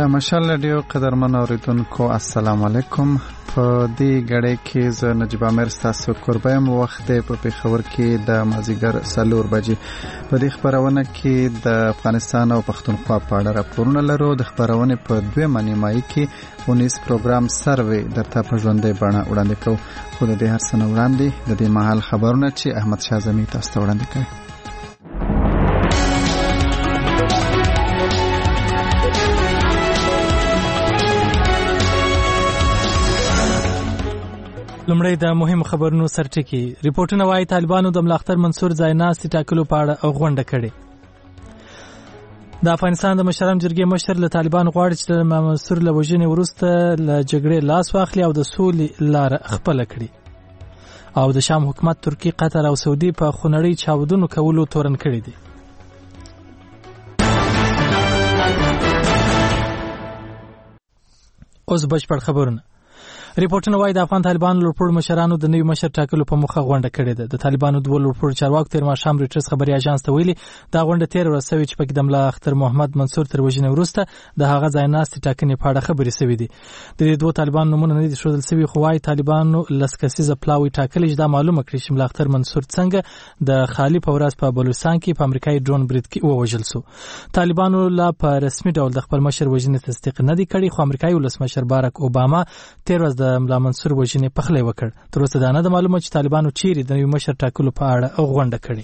مشال رادیو قدرمن اوریدونکو السلام علیکم. په دې غړې کې ز نجيب امیر تاسو قربایم وخت په پیښور کې د مازیګر 4 بجې په دې خبرونه کې د افغانستان او پښتونخوا په اړه راپورونه لرو. د خبرونه په 2 نیمایي کې 19 پروګرام سروي درته په ژوندۍ بڼه وړاندې کوو. خو د دې هر څه وړاندې د دې محل خبرونه چې احمد شاه زمي تاسو ته وړاندې کوي. لمړی د مهم خبرونو سرټکی. ریپورتونه وايي طالبانو د ملاختر منصور ځایناستي ټاکلو په اړه غونډه کړې. د افغانستان د مشران جرګې مشر له طالبانو غواړي چې د منصور له وژنې وروسته له جګړې لاس واخلي او د سولې لار خپل کړي. او د شام حکومت ترکی، قطر او سعودي په خونړۍ چاودنو کولو تورن کړي دي. اوس بشپړ خبرونه. ریپورتونه وايي د افغان طالبانو لوړپوړو مشرانو د نوي مشر ټاکلو په موخه غونډه کړې ده. د طالبانو دوه لوړپوړو چارواکو تیر ماښام ریټرز خبري اژانس ته ویلي دا غونډه تیر ورځ شوې چې پکې د ملاختر محمد منصور تر وژنې وروسته د هغه ځایناستي ټاکنې په اړه خبرې شوې دي. د دې دوه طالبانو نومونه نه دي ښودل شوي، خو وايي طالبانو لسکسیزه پلاوی ټاکلي چې دا معلومه کړي چې ملاختر منصور څنګه د خالی په ورځ په بلوچستان کې په امریکایي ډرون برید کې ووژل شو. طالبانو لا په رسمي ډول د خپل مشر وژنې تصدیق نه دی کړی، خو امریکایي ولسمشر باراک اوباما تیر ورځ د ملا منصور وژنې پخلی وکړ. تر اوسه دا نه ده معلومه چې طالبانو چیرې د نوي مشر ټاکلو په اړه غونډه کړې.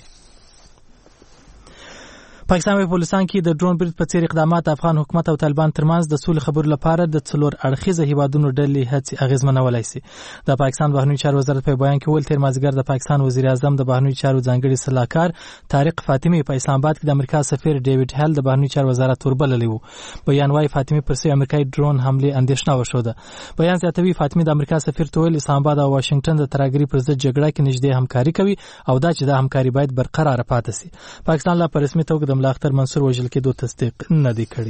پاکستان په بلوچستان کې د ډرون برید په څیر اقدامات افغان حکومت او طالبان ترمنځ د سولې خبرو لپاره د څلور اړخیزه هیوادونو ډلې هڅې اغیزمنولای شي. د پاکستان بهرنیو چارو وزارت په بیان کې ویل تیر مازیګر د پاکستان وزیر اعظم د بهرنیو چارو ځانګړي سلاکار طارق فاطمی په اسلام آباد کې د امریکا سفیر ډیوډ هل د بهرنیو چارو وزارت وربللی وو. بیان وايي فاطمی پر سوی امریکایي ډرون حمله اندېښنه وشوده. بیان زیاتوي فاطمی د امریکا سفیر ته ویل اسلام آباد او واشنگټن د ترهګرۍ پر ضد جګړه کې نږدې همکاري کوي او دا چې د همکاري باید برقرار پاتې شي. پاکستان لا په رسمي توګه د ملاختر منصور وژل کېدو تصدیق نه دی کړی.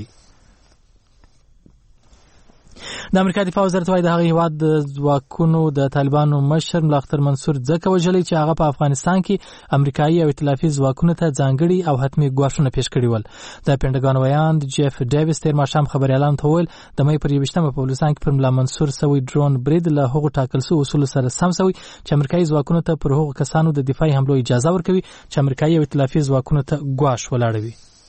د امریکا دفاع وزارت وايي د هغه هیواد د ځواکونو د طالبانو مشر ملاختر منصور ځکه وژلی چې هغه په افغانستان کې امریکایي او ائتلافي ځواکونو ته ځانګړي او حتمي ګواښونه پیښ کړي ول. د پینټاګون ویاند جیف ډیویس تیر ماښام خبريالانو ته ویل د مې پر 21 په بلوچستان کې پر ملا منصور سوی ډرون برید له هغو ټاکل شویو اصولو سره سم شوی چې امریکایي ځواکونو ته پر هغو کسانو د دفاعي حملو اجازه ورکوي چې امریکایي او ائتلافي ځواکونو ته ګواښ ولاړوي.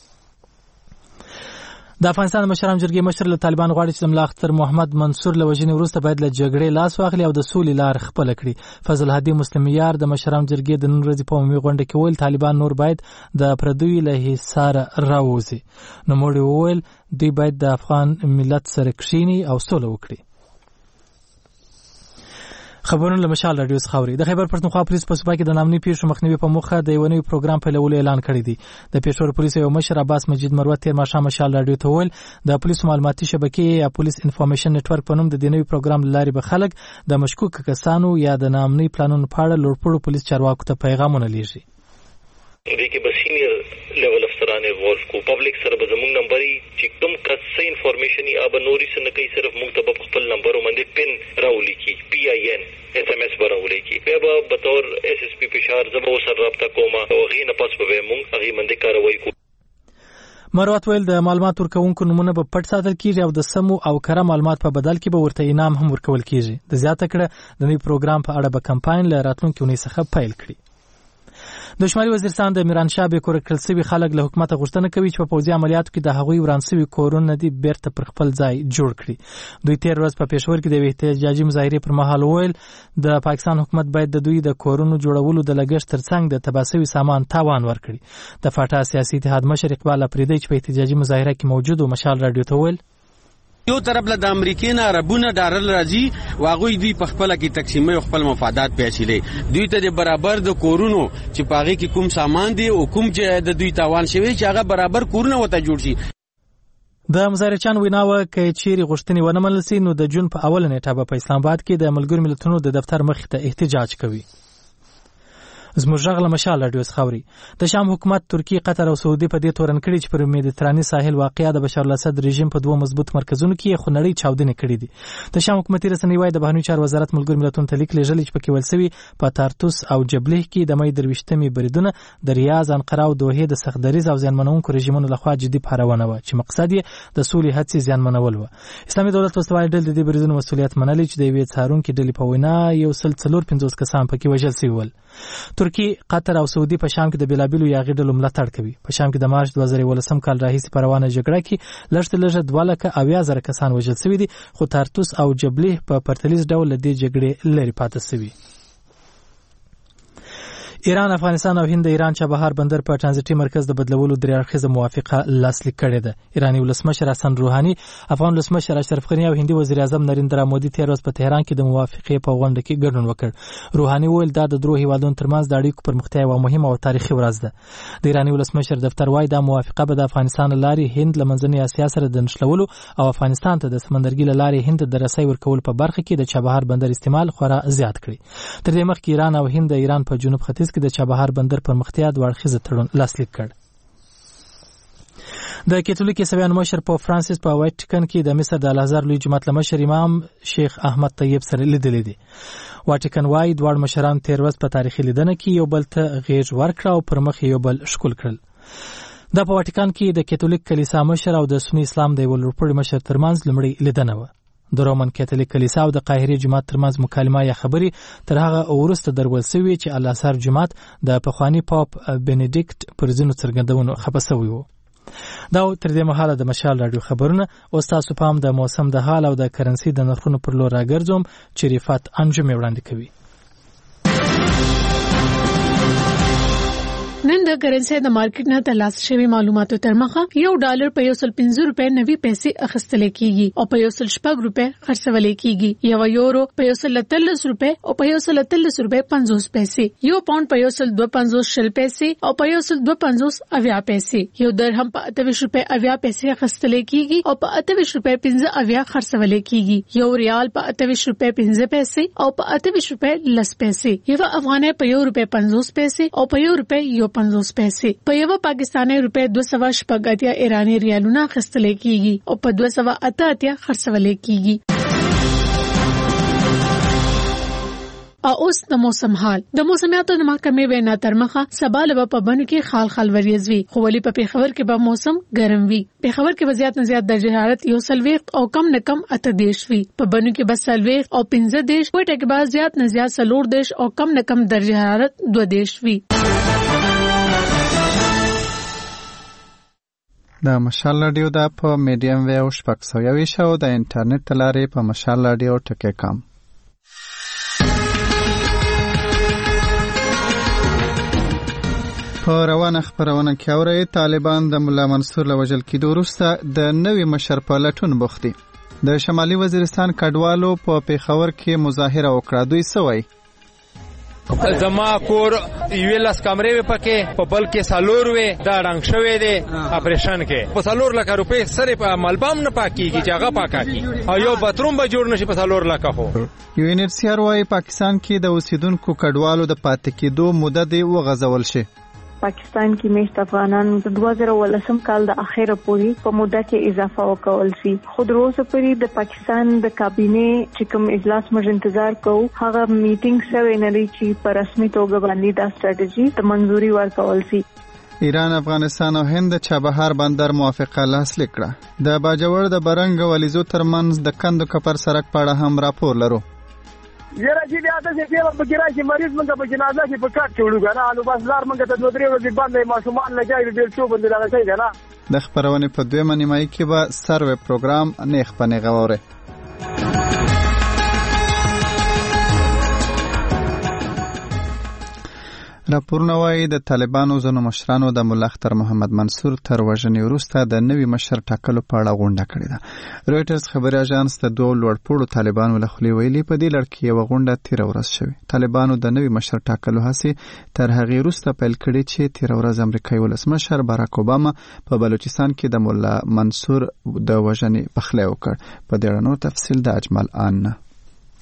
د افغانستان د مشران جرګې مشر له طالبان غواړي چې د ملاختر محمد منصور له وژنې وروسته باید له جګړې لاس واخلي او د سولې لار خپل کړي. فضل هادي مسلمیار د مشران جرګې د نن ورځې په عمومي غونډه کې ویل طالبان نور باید د پردوی له حصاره راووځي. نوموړي وویل دوی باید د افغان ملت سره کښیني او سوله وکړي. خبرونه له مشال رادیو څخه اوري. د خیبر پښتونخوا پولیس په صوبه کې د نامني پیښو مخنیوي په موخه د یو نوي پروګرام پیلولو اعلان کړی دی. د پېښور پولیس یو مشر عباس مجید مروت تیر ماښام مشال رادیو ته ویل د پولیسو معلوماتي شبکې یا پولیس انفارمیشن نتورک په نوم د دې نوي پروګرام لارې به خلک د مشکوک کسانو یا د نامني پلانونو په اړه لوړپوړو پولیس چارواکو ته پیغامونه لیږي. دې کې به سینیئر لیول افسران انوالو کو پبلک سره به زموږ نمبرې چې کوم کس څه انفارمیشن یا به نورې څه نه کوي صرف موږ ته به خپل نمبر باندې پن راولیکي PIN SMS به راولیکي. بیا به بطور SSP فشار زه به سره رابطه کوم او هغې نه پس به موږ هغې باندې کاروایي کوو. مروت ویل د معلومات ورکوونکو نمونه به پټ ساتل کیږي او د سمو او کره معلومات په بدل کې به ورته انعام هم ورکول کیږي. د زیاته کړه د نوي پروګرام په اړه به کمپاین له راتلونکي اونۍ څخه پیل کړي. د شمالي وزیرستان د میرانشاه به کور کړل شوي خلک له حکومت غوښتنه کوي چې په پوځي عملیاتو کې د هغوی وران شوي کورونه دي بیرته پر خپل ځای جوړ کړي. دوی تیر ورځ په پېښور کې د احتجاجي مظاهرې پر مهال وویل د پاکستان حکومت باید د دوی د کورونو جوړولو د لګښت ترڅنګ د تباه شوي سامان تاوان ورکړي. د فاټا سیاسي اتحاد مشر اقبال اپریدی چې په احتجاجي مظاهره کې موجود و مشال رادیو ته ویل یو طرف له د امریکای نه عربونه ډالر راځي واغوي دوی په خپل کې تقسیمي خپل مفادات پیښلې دوی ته برابر د کورونو چې پاغي کې کوم سامان دي او کوم چې د دوی تاوان شوی چې هغه برابر کورونه وته جوړ شي. د مظاهرچیانو ویناوه کې چیرې غوښتنې ونه منل شي نو د جون په اوله نیټه په اسلام آباد کې د ملګرو ملتونو د دفتر مخې ته احتجاج کوي. زموږ غږ له مشال راډیو څخه اوري. د شام حکومت ترکیه، قطر او سعودي په دې تورن کړي چې پر مدیتراني ساحل واقعیا د بشار الاسد رژیم په دوه مضبوط مرکزونو کې خونړۍ چاودنې کړې دي. د شام حکومتي رسنۍ وايي د بهرنیو چارو وزارت ملګرو ملتونو ته لیک لېږلی چې پکې ویل شوي په تارتوس او جبلیه کې د مې 23 بریدونه د ریاض، انقره او دوحې د سختدریز او زیانمنونکو رژیمونو لخوا جدي پارونه و چې مقصد یې د سولې هڅې زیانمنول و. اسلامي دولت وسوالي ډلې د دې بریدونو مسؤلیت منلي چې د یوې څارونکې ډلې په وینا 154 کسان پکې وژل شوي ول. ترکیه، قطر او سعودي په شام کې د بیلابیلو یاغي ډلو ملاتړ کوي. په شام کې د مارچ 2018 کال راهیسې په روانه جګړه کې لږ تر لږه 2,80,000 کسان وژل شوي دي، خو تارتوس او جبلیه په پرتلیز ډول له دې جګړې لرې پاتې شوي. ایران، افغانستان او هند د ایران چابهار بندر په ترانزیتي مرکز د بدلولو درې اړخیزه موافقه لاسلیک کړې ده. ایراني ولسمشر حسن روحاني، افغان ولسمشر اشرف غني او هندي وزیر اعظم نریندرا مودي تیر ورځ په تهران کې د موافقې په غونډه کې ګډون وکړ. روحاني وویل دا د درو هیوادونو ترمنځ د اړیکو پرمختیا یوه مهمه او تاریخي ورځ ده. د ایراني ولسمشر دفتر وايي دا موافقه به د افغانستان له لارې هند له منځنۍ اسیا سره د نښلولو او افغانستان ته د سمندرګي له لارې هند د رسۍ ورکولو په برخه کې د چابهار بندر استعمال خورا زیات کړي. تر دې مخکې ایران او هند د ایران په جنوب ختیځ کې د چابهار بندر پرمختیا د اړخیزه تړون لاسلیک کړ. د کاتولیک عیسویانو مشر په فرانسیس په واتیکن کې د مصر د الازهر لوی جماعت مشر امام شیخ احمد طیب سره لیدلې دي. واتیکن وايي دواړه مشران تیر ورځ په تاریخي لیدنه کې یو بل ته غیږ ورکړه او پر مخ یو بل ښکل کړل. دا په واتیکن کې د کاتولیک کلیسا مشر او د سنی اسلام د یو لوړپوړي مشر ترمنځ لومړی لیدنه و. د رومن کاتولیک کلیسا او د قاهرې جماعت ترمنځ مکالمه یا خبرې تر هغه وروسته درول شوې چې الازهر جماعت د پخواني پاپ بنډیکټ پر ځینو څرګندونو خپه شوی و. دا تر دې مهاله د مشال راډیو خبرونه. اوس تاسو پام د موسم د حال او د کرنسي د نرخونو پر لور راګرځوم چې رفات انجمې وړاندې کوي. نن د کرنسي د مارکیټ نه ترلاسه شوی معلوماتو تر مخه $1 په 150 روپے 90 پیسې اخیستل کیږي او په 160 روپے خرڅول کیږي. یو یورو په 130 روپے او په 130 روپے 50 پیسې، یو پاوند په 152 پیسې او په 152 اویا پیسې، یو درهم په 28 روپے اویا پیسې اخیستل کیږي او په 28 روپے 15 اویا خرڅول کیږي. یو ریال په 28 روپے 15 پیسې او په 28 روپے 10 پیسې، یو افغانۍ په 1 روپے 50 پیسې او په 1 روپے 50 پیسې. په یو پاکستاني روپے 280 ایرانی ریالونه اخیستل کیږي او په 288 خرڅول کیږي. اوس د موسم حال. د موسمیاتو د محکمې وینا تر مخه سبا له په بنو کې خال وریځ وي، خو ولې په پیښور کې به موسم ګرم وي. پیښور کې به زیات نه زیات درجه حرارت 40 او کم نه کم 28 وي. په بنو کې به 40 او 15، کوټه کې به زیات نه زیات 40 او کم نه کم درجه حرارت 22 وي. د مشال راډیو د په میډیم ویو 620 او د انټرنیټ لارې په مشال راډیو ټکی کام. په روانه خبرونه کې اوري طالبان د مولا منصور له وژل کېدو وروسته د نوي مشر په لټون بوخت دي. د شمالي وزیرستان کډوالو په پیښور کې مظاهره وکړه. دوی څه وایي؟ زما کور یوه لاس کمرې پکې په بل کې سالور وې دا رنګ شوې دي اپریشن کې په سالور لکه روپے سره په ملبام نه پاکيږي چې هغه پاکاکي او یو باتروم به جوړ نشي په سالور لکه خو. یو انرسیار وايي پاکستان کې د اوسیدونکو کډوالو د پاتې کېدو موده دی وغځول شي. پاکستان کې میشت افغانان د 2018 کال د اخره پورې په موده کې اضافه وکول شي. خو د روزه پورې د پاکستان د کابینه چې کوم اجلاس موږ انتظار کوو هغه میټینګ شوی نه لري چې په رسمي توګه باندې دا ستراتیژي ته منځوري ورکول شي. ایران، افغانستان او هند چابهار بندر موافقه لاسلیک کړه. د باجوړ د برنګ ولیزو ترمنځ د کندو کپر سړک په اړه هم راپور لرو. یره چې بیا تاسو په بګرا کې مریض منګه په جنازه کې په کاټ کې وړو غواړي نو بس لار منګه ته 2-3 ورځې باندې ماشومان لګای ډېر څو باندې راځي نه. د خبرونه په دویمه نیمایي کې به سروې پروګرام نیخ پنه غوره. راپورونه وايي د طالبانو ځینو مشرانو د مولا اختر محمد منصور تر وژنې وروسته د نوي مشر ټاکلو په اړه غونډه کړې ده. رويټرز خبري اژانس د دوه لوړپوړو طالبانو له خولې ویلي په دې لړ کې یو غونډه تیر ورځ شوې. طالبانو د نوي مشر ټاکلو هڅې تر هغې وروسته پیل کړې چې تیر ورځ امریکایي ولسمشر باراک اوباما په بلوچستان کې د مولا منصور د وژنې پخلی وکړ. په دې اړه نور تفصیل د اجمل آن.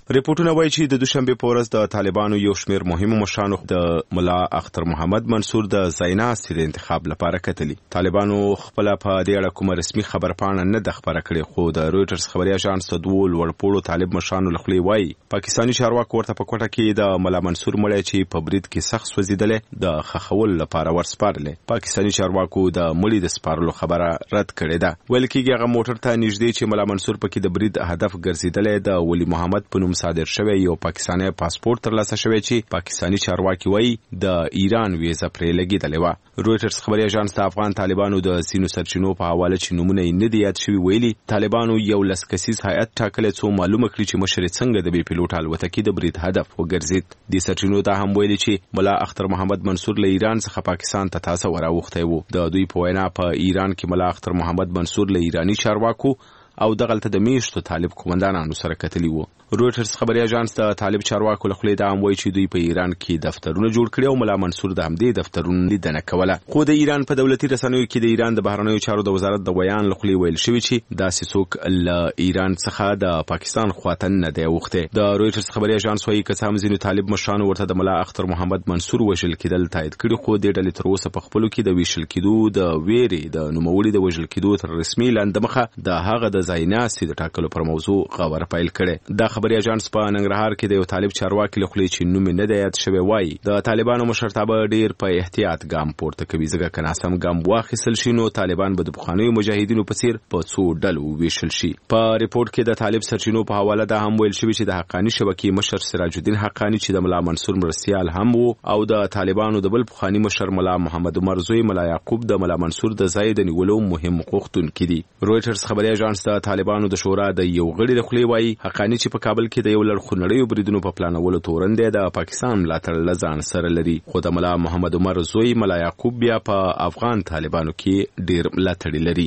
ریپورتونه وایي چې د دوشنبه په ورځ د طالبانو یو شمېر مهمو مشرانو د ملا اختر محمد منصور د ځایناستي د انتخاب لپاره کتلي. طالبانو خپل په دې اړه کومه رسمي خبرپاڼه نه د خبره کړې، خو د رويټرز خبري اژانس د دوه لوړپوړو طالب مشرانو لخوا وایي پاکستاني چارواکو ورته په کوټه کې د ملا منصور مړی چې په برید کې سخت سوځیدل د خخول لپاره ورسپارل. پاکستاني چارواکو د مړي د سپارلو خبره رد کړې ده. ویل کېږي هغه موټر ته نږدې چې ملا منصور پکې د برید هدف ګرځیدل د ولی محمد په نوم صادر شوی یو پاکستاني پاسپورت ترلاسه شوی چې پاکستاني چارواکي وایي د ایران ویزه پرې لګیدلې و. رويټرز خبري اژانس د افغان طالبانو د سینو سرچینو په حواله چې نمونه یې نه دی یاد شوی ویلي طالبانو یو لسکسیز هیئت ټاکلې څو معلومه کړي چې مشر څنګه د بي پیلوټ الوتکې د برید هدف وګرځید. د سرچینو دا هم ویلي چې ملا اختر محمد منصور له ایران څخه پاکستان ته تاسو وراوخته وو. د دوی په وینا په ایران کې ملا اختر محمد منصور له ایرانی چارواکو او دغلته د میشتو طالب قومندانانو سره کتلی وو. رويټرز خبري اژانس د طالب چارواکو له خوا د وایي چې دوی په ایران کې دفترونه جوړ کړي او ملا منصور د همدې دفترونو لیدنه کوله. خو د ایران په دولتي رسنیو کې د ایران د بهرنیو چارو د وزارت د بیان له خوا ویل شوی چې داسې څوک له ایران څخه د پاکستان خواته نه دی وخته. د رويټرز خبري اژانس وايي که هم ځینو طالب مشرانو ورته د ملا اختر محمد منصور وژل کېدل تایید کړي، خو د ډلې تر اوسه په خپلو کې د ویشل کېدو د ویري د نوموړي د وژل کېدو تر رسمي لاندمخه د هغه د ځایناستي د ټاکلو پر موضوع خبر پیل کړي. د خبري اژانس په ننګرهار کې د یو طالب چارواکي له خوا چې نوم نه دی یاد شوی وایي د طالبانو مشرتابه ډیر په احتیاط ګام پورته کوي، ځکه که ناسم ګام واخیستل شي نو طالبان به د پخوانیو مجاهدینو په څیر په څو ډلو ویشل شي. په ریپورت کې د طالب سرچینو په حواله دا هم ویل شوی چې د حقانی شبکې مشر سراج الدین حقانی چې د ملا منصور مرستیال هم وو او د طالبانو د بل پخوانی مشر ملا محمد عمر زوی ملا یعقوب د ملا منصور د ځای د نیولو مهم غوښتونکي دي. رويټرز خبري اژانس د طالبانو د شورا د یو غړي له خوا وایي حقانی چې په کابل کې د یو خونړیو بریدونو په پلانولو تورن دی د پاکستان ملاتړ لزان سره لري، خو د ملا محمد عمر زوی ملا یعقوب بیا په افغان طالبانو کې ډیر ملاتړي لري.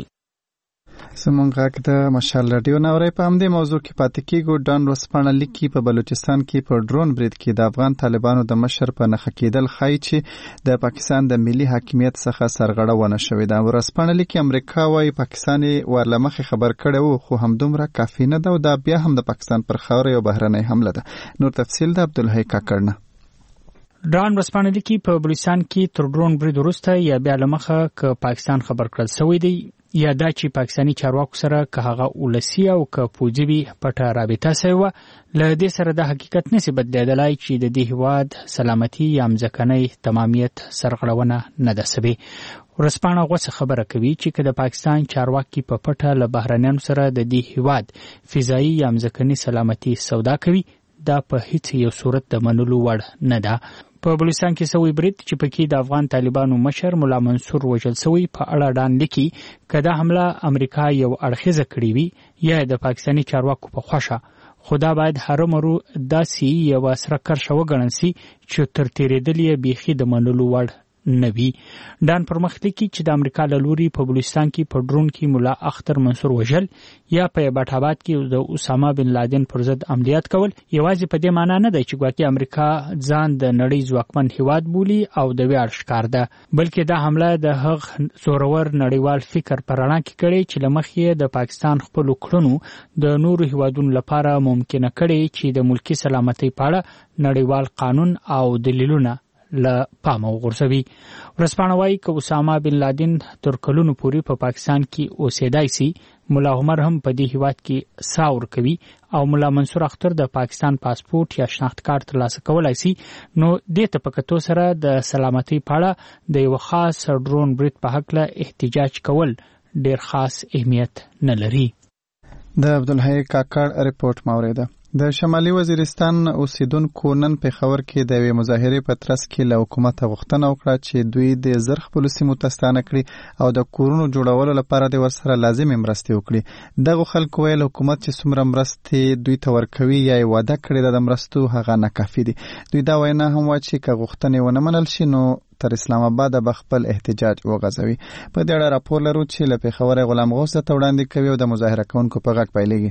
زمونږ غږ د مشال رادیو نورې په همدې موضوع کې پاتې کېږو. ډان ورسپانه لیکي په بلوچستان کې په ډرون برید کې د افغان طالبانو د مشر په نښه کېدل ښایي چې د پاکستان د ملي حاکمیت څخه سرغړه ونه شوې ده. ورسپانه لیکي امریکا وايي پاکستان ورله مخې خبر کړی وو، خو همدومره کافي نه ده او دا بیا هم د پاکستان پر خاوره یو بهرنۍ حمله ده. نور تفصیل د عبدالحی کاکړ نه. ډان ورسپانه لیکي په بلوچستان کې تر ډرون برید وروسته یا بیا له مخه که پاکستان خبر کړل شوی دی یا دا چې پاکستاني چارواکو سره که هغه ولسی او که پوځي وي پټه رابطه سوې وه، له دې سره د حقیقت نشي بدلیدلی چې د دې هېواد سلامتي یا مځکنی تمامیت سرغړونه نه ده سوې. ورسپانه غوڅه خبره کوي چې که د پاکستان چارواکي په پټه له بهرنیانو سره د دې هېواد فضایي یا مځکني سلامتي سودا کوي، دا په هیڅ یو صورت د منلو وړ نه ده. په بلوچستان کې سوی برید چې پکې د افغان طالبانو مشر ملا منصور وژل سوی په اړه ډان لیکي که دا حمله امریکا یو اړخیزه کړې وي یا د پاکستاني چارواکو په خوښه، خو دا باید هرومرو داسې یوه سره کرښه وګڼل سي چې تر تېرېدل یې بیخي د منلو وړ نه وي. ډان پر مخ لیکي چې د امریکا له لوري په بلوچستان کې په ډرون کې ملا اختر منصور وژل یا په ایبټ آباد کې د اسامه بن لادن پر ضد عملیات کول یوازې په دې معنی نه دی چې ګواکې امریکا ځان د نړۍ ځواکمن هیواد بولي او د ویاړ ښکار ده، بلکې دا حمله د هغه زورور نړیوال فکر په رڼا کې کړې چې له مخې د پاکستان خپلو کړنو د نورو هیوادونو لپاره ممکنه کړې چې د ملکي سلامتۍ په اړه نړیوال قانون او دلیلونه له پامه وغورځوي. ورسپانه وایي که اسامه بن لادن تر کلونو پورې په پاکستان کې اوسېدای سي، ملا عمر هم په دې هیواد کې ساه ورکوي او ملا منصور اختر د پاکستان پاسپورت یا شناخت کارت ترلاسه کولی سي، نو دې ته په کتو سره د سلامتۍ په اړه د یو خاص ډرون برید په هکله احتجاج کول ډیر خاص اهمیت نه لري. د عبدالحی کاکړ ریپورت موریده. د شمالي وزیرستان اوسیدونکو نن پېښور کې د یوې مظاهرې په ترڅ کې له حکومته غوښتنه وکړه چې دوی د زر خپلو سیمو ته ستانه کړي او د کورونو جوړولو لپاره د ورسره لازمې مرستې وکړي. دغو خلکو ویل حکومت چې څومره مرستې دوی ته ورکوي یا یې وعده کړې ده د مرستو هغه ناکافي دي. دوی دا وینا هم وه چې که غوښتنې ونه منل شي نو تر اسلام آباد به خپل احتجاج وغځوي. په دې اړه راپور لرو چې له پېښوره غلام غوث ته وړاندې کوي او د مظاهره کوونکو په غږ پیلېږي.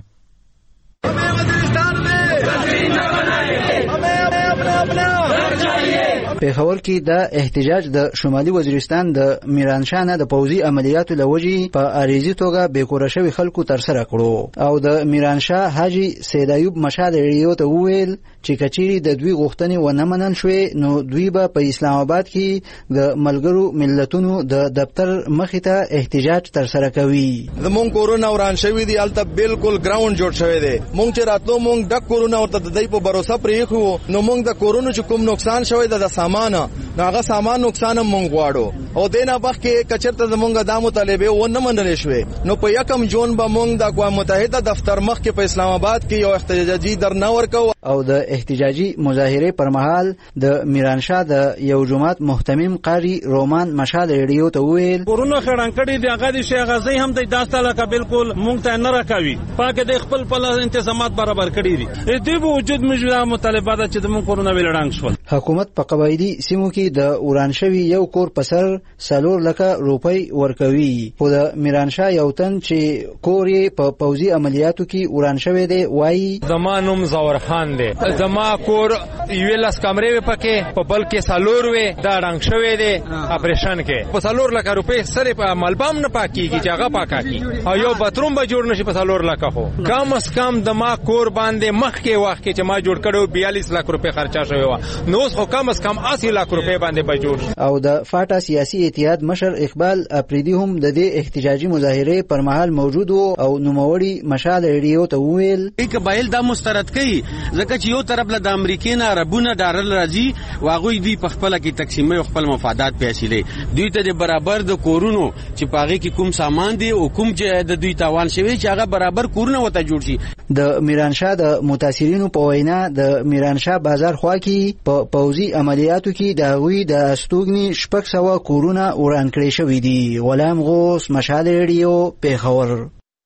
پېښور کې د احتجاج د شمالي وزیرستان د میرانشاه نه د پوځي عملیاتو لوجې په اریزي توګه بیکوره شوي خلکو ترسره کړو او د میرانشاه حاجی سید ایوب مشال ریډیو ته وویل چې کچېرې د دوی غوښتنې ونه منل شوې نو دوی به په اسلام آباد کې د ملګرو ملتونو د دفتر مخې ته احتجاج ترسره کوي. زمونږ کورونه وران شوي دي، هلته بالکل ګراوند جوړ شوی دی. مونږ چې راتلو مونږ ډک کورونه ورته د دوی په بروسه پرېښو، نو مونږ د کورونو چې کوم نقصان شوی د سامان نو هغه سامان نقصان هم مونږ غواړو او دینه وخت کې کچرته زمونږ د مطالبه ونه منل شوې نو په 1 جون به مونږ د اقوام متحده دفتر مخ کې په اسلام آباد کې یو احتجاجي درنه ورکو. او د احتجاجي مظاهره پر مهال د میرانشاه د یو جماعت محتمم قاری رومان مشال ریډیو ته ویل کورونه خړن کړي دی هغه د شیخ غزي هم د داسته لکه بالکل مونږ ته نه راکوي پاکه د خپل انتظامات برابر کړي دي د وجود موجوده مطالبات چې د مونږ کورونه ویلړنګ شول. حکومت په قبایلی سیمو کې د وران شوی یو کور په سر 4 لک روپۍ ورکوي خو د میرانشاه یو تن چې کور یې په پوځي عملیاتو کې وران شوی دی وایي زمانوم زور خان دی زما کور یو لاس کمرې پکې په بل کې 4 وې دا رنګ شوی دی اپریشن کې په 4 لک روپۍ سره په ملبام نه پاکيږي چې هغه پاکاکي او یو باتروم به جوړ نشي په 4 لک خو کم اس کم د ما کور باندې مخ کې وخت کې چې ما جوړ کړو 42 لک روپۍ خرچه شوی و نو خو کم اس کم 80 لک روپۍ باندې به جوړ. او د فاټا سیاسي اتحاد مشر اقبال افریدي هم د دې احتجاجي مظاهره پر مهال موجود او نوموړي مشال ریډیو ته ویل قبایل دا مسترد کوي ځکه چې یو طرف له د امریکای نه عربونه ډارل راځي واغوي دوی په خپل کې تقسیمي خپل مفادات پیښلې دوی ته د برابر د کورونو چې پاغي کې کوم سامان دي او کوم چې د دوی تاوان شوی چې هغه برابر کورونه وته جوړ شي. د میرانشاه د متاثرینو په وینا د میرانشاه بازار خوا کې په پوځي عملیاتو کې د غوي د استوګنی 600 کورونه وران کړی شوی دي. غلام غوث مشال ریډیو پیښور.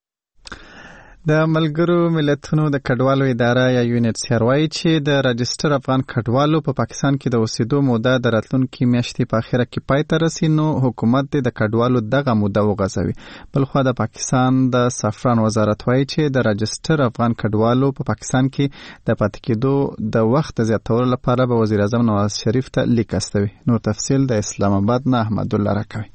د ملګرو ملتونو د کډوالو اداره یا UNHCR وايي چې د راجستر افغان کډوالو په پاکستان کې د اوسېدو موده د راتلونکي میاشتې په اخره کې پای ته رسي نو حکومت د کډوالو دغه موده وغځوي. بلخو د پاکستان د سفران وزارت وايي چې د راجستر افغان کډوالو په پاکستان کې د پاتې کېدو د وخت زیاتولو لپاره به وزیر اعظم نواز شریف ته لیک استوي. نور تفصیل د اسلام آباد نه احمد الله راکوي.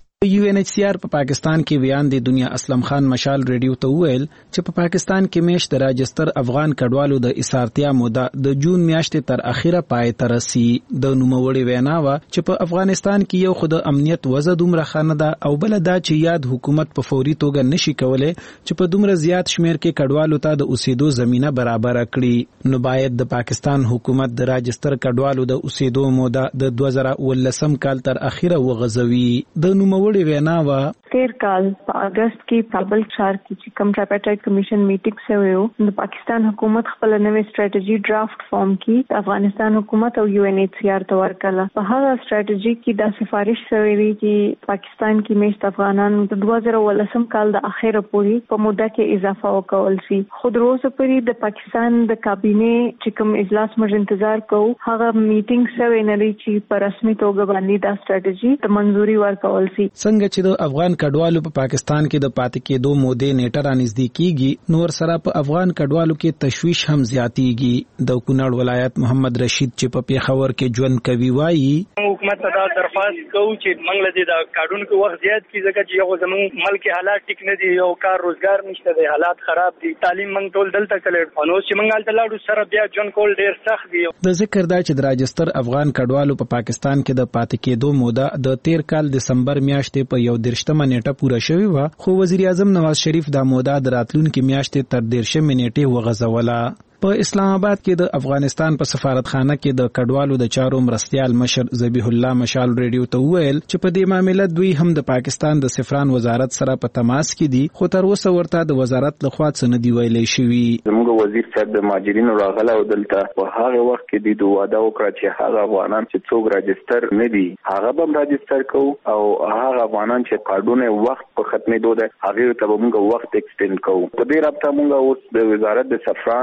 UNHCR په پاکستان کې ویان دی دنیا اسلم خان مشال ریډیو ته ویل چې په پاکستان کې میاشت د راجستر افغان کډوالو د اسارتیا موده د جون میاشتې تر اخیره پای ته رسي. د نوموړي وینا و چې په افغانستان کې یو خود امنیت وضع دومره خانه ده او بل دا چې یاد حکومت په فوري توګه نشي کولای چې په دومره زیات شمیر کې کډوالو ته د اوسېدو زمينه برابر کړي نو باید د پاکستان حکومت د راجستر کډوالو د اوسېدو موده د 2019 کال تر اخیره وغځوي. د نوموړي وینا و تیر کال په اگست کې کابل ښار کې چې کوم ټریپارټایټ کمیشن میټینګ شوی و د پاکستان حکومت خپل نوې سټریټجی ډرافټ فارم کې د افغانستان حکومت او UNHCR ته ورکړه. په هغه سټریټجی کې دا سفارش شوی دی چې پاکستان کې میشت افغانان د 2019 کال د اخره پورې په موده کې اضافه وکول شي. خو د روزه پورې د پاکستان د کابینه چې کوم اجلاس موږ انتظار کوو هغه میټینګ شوی نه دی چې په رسمي توګه باندې دا سټریټجی ته منځوري ورکول شي. څنګه چې د افغان کډوالو په پاکستان کې د پاتې کېدو مودې نیټه رانږدې کیږي نور سره په افغان کډوالو کې تشویش هم زیاتیږي. د کونړ ولایت محمد رشید چې په پیښور کې ژوند کوي وایي حکومت ته دا درخواست کوو چې موږ له د کارونکو وخت زیات کی ځکه چې یو زموږ ملک حالات ټیک نه دي یو کار روزګار نشته دی حالات خراب دي تعلیم موږ ټول دلته کړل نو چې موږ هلته لاړو سره بیا ژوند کول ډیر سخت دی. د ذکر دا چې د راجستر افغان کډوالو په پاکستان کې د پاتې کېدو موده د 13 کال دسمبر میاشتې په 11 نیټه پوره شوی و خو وزیر اعظم نواز شریف دا موده د راتلونکي میاشتې تر 13 نیټې وغځوله. په اسلام آباد کې د افغانستان په سفارتخانه کې د کډوالو د چارو مرستيال مشر ذبیح الله مشال ریډیو ته ویل چې په دې معاملې دوی هم د پاکستان د سفران وزارت سره په تماس کې دي خو تر اوسه ورته د وزارت لخوا څه نه دی ویلې شوی. زموږ وزیر صاحب د ماجرینو راغله او دلته په هغه وخت کې د واده وکړه چې هغه افغانان چې څوک راجستر نه دي هغه به راجستر کوو او هغه افغانان چې کارډونه وخت په ختمېدو ده هغه ته موږ وخت ایکسټند کوو. په دې رابطه موږ اوس د وزارت د سفران سره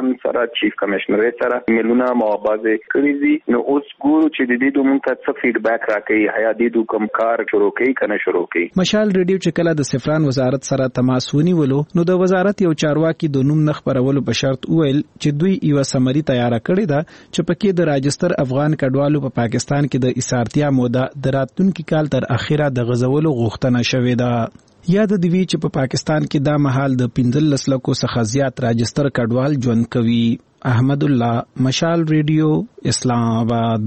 چیف کمشنر سره ایمیلونه موابازه کړی دي. نو اوس ګورو چې د دې دوه مونږ ته فیډبیک راکړي حیا دې دوه کوم کار شروع کوي کنه شروع کوي. مشال ریډیو چې کله د سفران وزارت سره تماس ونیولو نو د وزارت یو چارواکي د نوم نه خبرولو په شرط وویل چې دوی یو سمري تیار کړی ده چې پکې د راجستر افغان کډوالو په پاکستان کې د اسارتیا موده د راتلونکي کال تر اخره د غزولو غوښتنه شوې ده. یاد دی چې په پاکستان کې دا مهال د 15 لکو څخه زیات راجستر کډوال ژوند کوي. احمد الله، مشال ریډیو، اسلام آباد.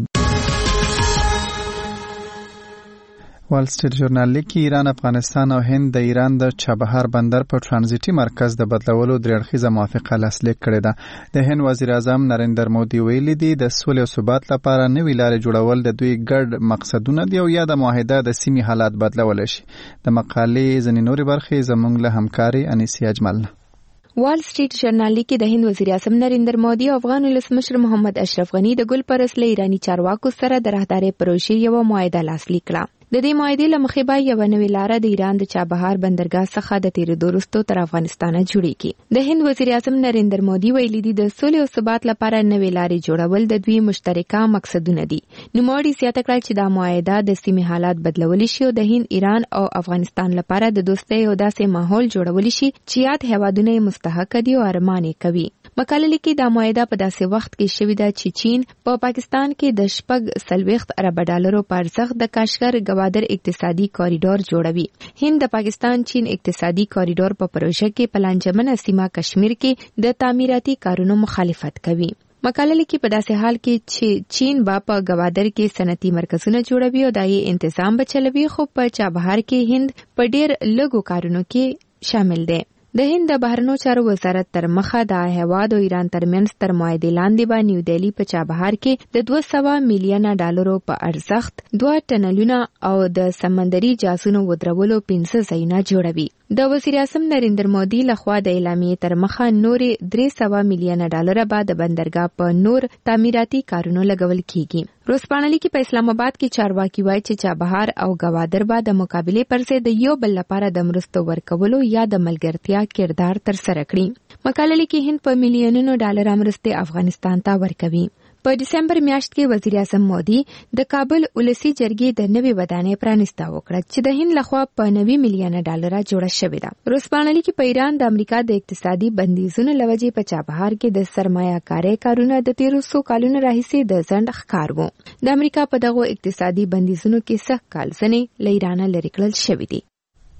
وال سټریټ ژورنال لیکي ایران، افغانستان او هند د ایران د چابهار بندر په ترانزیټي مرکز د بدلولو درېړخیزه موافقه لاسلیک کړې ده. د هند وزیر اعظم نریندر مودي ویلي دی د سولې او ثبات لپاره نوې لارې جوړول د دوی ګډ مقصدونه دي او یا د معاهده د سیمې حالات بدلولی شي. د مقالې ځینې نورې برخې زموږ له همکاري انیسي اجمل نه. وال سټریټ ژورنال کې د هند وزیر اعظم نریندر مودي او افغان ولسمشر محمد اشرف غنی د ګل پرس له ایرانی چارواکو سره د راهدارۍ پروژې یو معاهده لاسلیک کړه. د دې معاهدې له مخې به یو نوې لاره د ایران د چابهار بندرګاه څخه د تیریدو وروسته تر افغانستانه جوړیږي. د هند وزیر اعظم نریندر مودي ویلي دی د سولې او ثبات لپاره نوې لارې جوړول د دوی مشترکه مقصدونه دي. نوموړي زیاته کړه چې دا معاهده د سیمې حالات بدلولی شي او د هند، ایران او افغانستان لپاره د دوستۍ او داسې ماحول جوړولی شي چې یاد هیوادونه مستحق دي او ارمان کوي. مقاله لیکي دا معاهده په داسې وخت کې شوې ده چې چین په پاکستان کې د 40 ارب ډالرو په ارزښت د کاشغر گوادر اقتصادي کوریډور جوړوي. هند د پاکستان چین اقتصادي کوریډور په پروژه کې په لانجمنه سیمه کشمیر کې د تعمیراتي کارونو مخالفت کوي. مقاله لیکي په داسې حال کې چې چین با په گوادر کې صنعتي مرکزونه جوړوي او دایي تنظیم بچلوي، خو په چابهار کې هند په ډیر لږو کارونو کې شامل دی. د هند د بهرنیو چارو وزارت تر مخه د هیواد او ایران ترمنځ تر معاهدې لاندې به نیو دهلی په چابهار کې د 200 میلیونه ډالرو په ارزښت 2 ټنلونه او د سمندري جاسونو ودرولو 15 ځایونه جوړوي. د وزیر اعظم نریندر مودي لخوا د اعلامیې تر مخه نورې 300 میلیونه ډالر به د بندرګاه په نور تعمیراتي کارونو لګول کیږي. روزپانلی کې په اسلام آباد کې چارواکي وایي چې چابهار او گوادر به د مقابله پر ضد د یو بل لپاره د مرستو ورکولو یا د ملګرتیا کردار تر سره کړي. مقاله لیکي هند په میلیونونو ډالر مرستې افغانستان ته ورکوي. په دسمبر میاشت کې وزیر اعظم مودي د کابل ولسی جرګې د نوې ودانۍ پرانیسته وکړه چې د هند لخوا په 90 میلیونه ډالر جوړه شوې ده. روزپانلی کې په ایران د امریکا د اقتصادي بندیزونو لوجې په چابهار کې د سرمایه کارۍ کارونه د 1300 کالونو راهیسې د ځنډ ښکار وو. د امریکا په دغه اقتصادي بندیزونو کې سخت کال ځنې له ایران لرې کړل شوې دي.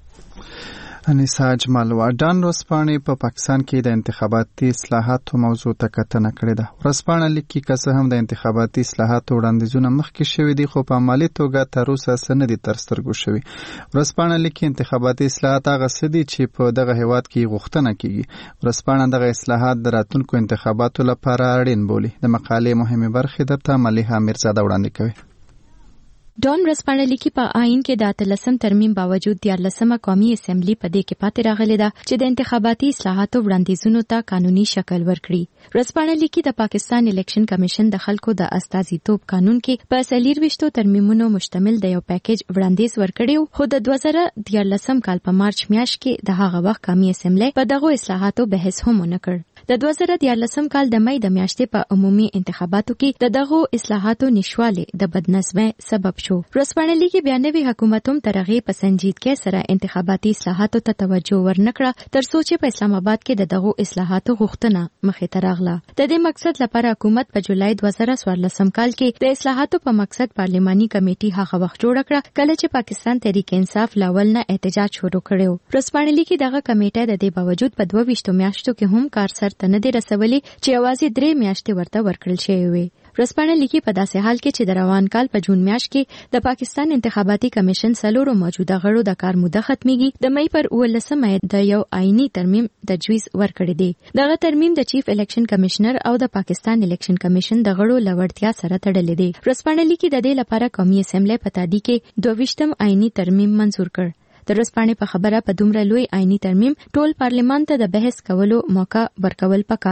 انیسا اجمل ډان ورځپاڼې په پاکستان کې د انتخاباتي اصلاحاتو موضوع ته کتنه کړې ده. ورځپاڼه لیکي که څه هم د انتخاباتي اصلاحاتو وړاندیزونه مخکې شوي دي خو په عملي توګه تر اوسه څه نه دي تر سترګو شوي. ورځپاڼه لیکي انتخاباتي اصلاحات هغه څه دي چې په دغه هیواد کې غوښتنه کیږي. ورځپاڼه دغه اصلاحات د راتلونکو انتخاباتو لپاره اړین بولي. د مقالې مهمه برخې درته ملیحه میرزاده وړاندې کوي. ډان ورځپاڼه لیکي په آئین کې د 13 ترمیم باوجود 14 قومي اسمبلی په دې کې پاتې راغلي ده چې د انتخاباتي اصلاحاتو وړاندیزونو ته قانوني شکل ورکړي. ورځپاڼه لیکي د پاکستان الیکشن کمیشن د خلکو د استازیتوب قانون کې په 24 ترمیمونو مشتمل د یو پیکیج وړاندیز ورکړی خو د 2014 کال په مارچ میاشت کې د هغه وخت قومي اسمبلی په دغه اصلاحاتو بحث هم نه کړ. د 2014 کال د مې د میاشتې په عمومي انتخاباتو کې د دغه اصلاحاتو نشواله د بدنظمۍ سبب شو. ورځپاڼه لیکي بیا نوی حکومت هم تر هغې په سنجیدګۍ سره انتخاباتي اصلاحاتو ته توجه ورنکړه تر څو چې په اسلام آباد کې د دغه اصلاحاتو غوښتنه مخې ته راغله. د دې مقصد لپاره حکومت په جولای 2014 کال کې د اصلاحاتو په مقصد پارلماني کمیټي هغه وخت جوړ کړه کله چې پاکستان تحریک انصاف لاول نه احتجاج شروع کړو. ورځپاڼه لیکي دغه کمیټه د دې باوجود په 22 میاشتو کې هم کار سر ته نه دی رسولي چې یوازې 3 میاشتې ورته ورکړل شوې وي. ورځپاڼه لیکي په داسې حال کې چې د روان کال په جون میاشت کې د پاکستان انتخاباتي کمیشن سلورو موجوده غړو د کار موده ختميږي د مې پر 19 د یو آئینی ترمیم تجویز ورکړی دی. دغه ترمیم د چیف الیکشن کمشنر او د پاکستان الیکشن کمیشن د غړو لوړتیا سره تړلی دی. ورځپاڼه لیکي د دې لپاره قومي اسمبلی په تادی کې 22 آئینی ترمیم منزور کړ. د ورځپاڼې په خبره په دومره لوی آئینی ترمیم ټول پارلیمان ته د بحث کولو موقع ورکول پکار و.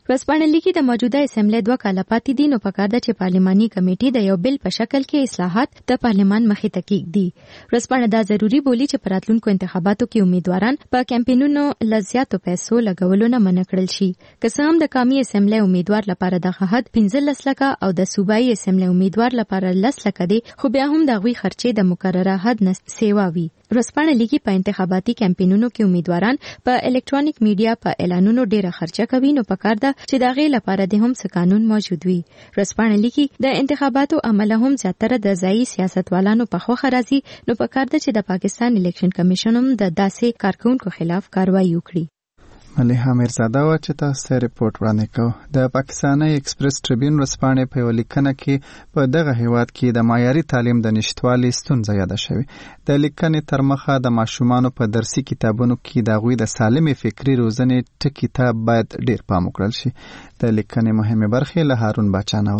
ورځپاڼه لیکي د موجوده اسمبلی 2 کاله پاتې دي نو پکار ده چې پارلماني کمیټې د یو بل په شکل کې اصلاحات د پارلمان مخې ته کیږي. ورځپاڼه دا ضروری بولی چې په راتلونکو انتخاباتو کې امیدواران په کمپاینونو لزیاتو پیسو لګولو نه منع کړل شي. که څه هم د قومي اسمبلی امیدوار لپاره دغه حد 15 لکه او د صوبایي اسمبلی امیدوار لپاره 10 لکه دي، خو بیا هم د غوي خرچې د مقرره حد نه سیوا وي. ورځپاڼه لیکي په انتخاباتي کمپاینونو کې امیدواران په الکترونیک میډیا په اعلانونو ډیره خرچه کوي نو پکار ده چې د غي لپاره د هم څه قانون موجود وي. ورځپاڼه لیکي د انتخاباتو عمل هم زیاتره د ځایي سیاستوالانو په خوخه راځي نو پکار ده چې د پاکستان الیکشن کمیشن هم د داسې کارکونکو خلاف کاروایی وکړي. مليحه میرزاده و چې تاسو ریپورت وړاندې کوو. د پاکستاني ایکسپریس ټریبیون ورځپاڼې په یو لیکنه کې په دغه هیواد کې د معیاري تعلیم د نشټوالي ستونزه یاده شوې. د لیکنې تر مخه د ماشومانو په درسي کتابونو کې د غوي د سالمې فکری روزنې ټکی ته باید ډیر پام وکړل شي. د لیکنې مهمه برخه له هارون باچانور.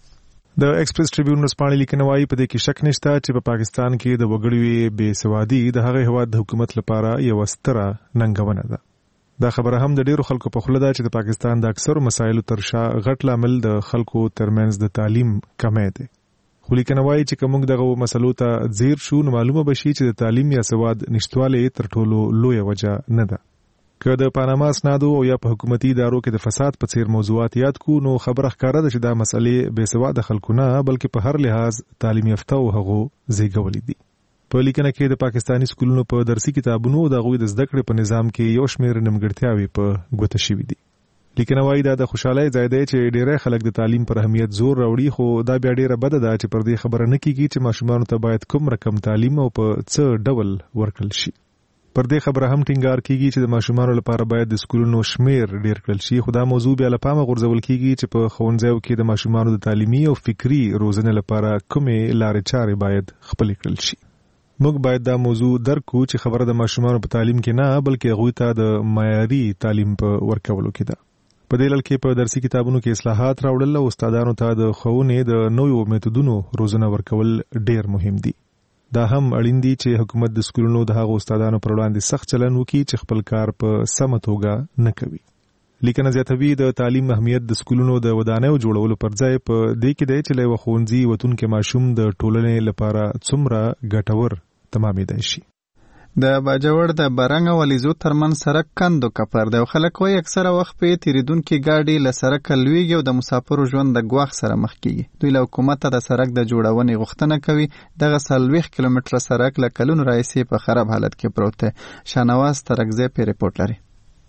د ایکسپریس ټریبیون ورځپاڼې لیکنه وايي په دې کې شک نشته چې په پاکستان کې د وګړو بې سوادي د هغه هیواد د حکومت لپاره یو ستره ننګونه ده. دا خبره هم د ډیرو خلکو په خوله ده چې د پاکستان د اکثرو مسایلو تر شا غټ لامل د خلکو ترمنځ د تعلیم کمی دی. خو لیکنه وايي چې کوم دغه مسلو ته ځیر شو نو معلومه بشي چې د تعلیم یا سواد نشټواله تر ټولو لوی وجه نه ده. که د پاناما اسنادو او یا په حکومتي ادارو کې د فساد په څیر موضوعات یاد کو نو خبره ښکاره ده چې دا مسلې بې سواده خلکو نه بلکې په هر لحاظ تعلیم یافته او هغو زیږولې دي. په لیکنه کې د پاکستانی سکولونو په درسي کتابونو او د غوي د زده کړې په نظام کې یو شمېر نیمګړتیاوې په ګوته شوې دي. لیکنه وايي دا د خوشحالۍ ځای دی چې ډېری خلک د تعلیم پر اهمیت زور راوړي خو دا بیا ډېره بده ده چې پر دې خبره نه کیږي چې ماشومانو ته باید کوم رقم تعلیم او په څه ډول ورکړل شي. پر دې خبره هم ټینګار کیږي چې د ماشومانو لپاره باید د سکولونو شمیر ډېر کړل شي خو دا موضوع بیا له پامه غورځول کیږي چې په ښوونځیو کې د ماشومانو د تعلیمي او فکری روزنې لپاره کومې لارې چارې باید خپلې کړل شي. موږ باید دا موضوع درک کړو چې خبره د ماشومانو په تعلیم کې نه بلکې هغوی ته د معیاري تعلیم په ورکولو کې ده. په دې لړ کې په درسي کتابونو کې اصلاحات راوړل او استادانو ته د ښوونې د نویو میتودونو روزنه ورکول ډېر مهم دي. دا هم اړین دي چې حکومت د سکولونو د هغو استادانو پر وړاندې سخت چلند وکړي چې خپل کار په سمه توګه نه کوي. لیکنه زیاتوي د تعلیم اهمیت د سکولونو د ودانیو جوړولو پر ځای په دې کې دی چې له ښوونځي وتونکو ماشوم د ټولنې لپاره څومره ګټور تمامېدای شي. د باجوړ د برنګ او الیزو ترمن سړک کندو کپر دی. خلک وايي اکثره وخت په تیریدونکو گاډي له سړک لویږي او د مسافرو ژوند د ګواښ سره مخ کیږي. دوی له حکومت د سړک د جوړونې غوښتنه کوي. دغه 40 کیلومتره سړک له کلونو راځي په خراب حالت کې پروت دی. شانواز ترغزه په ریپورت لري.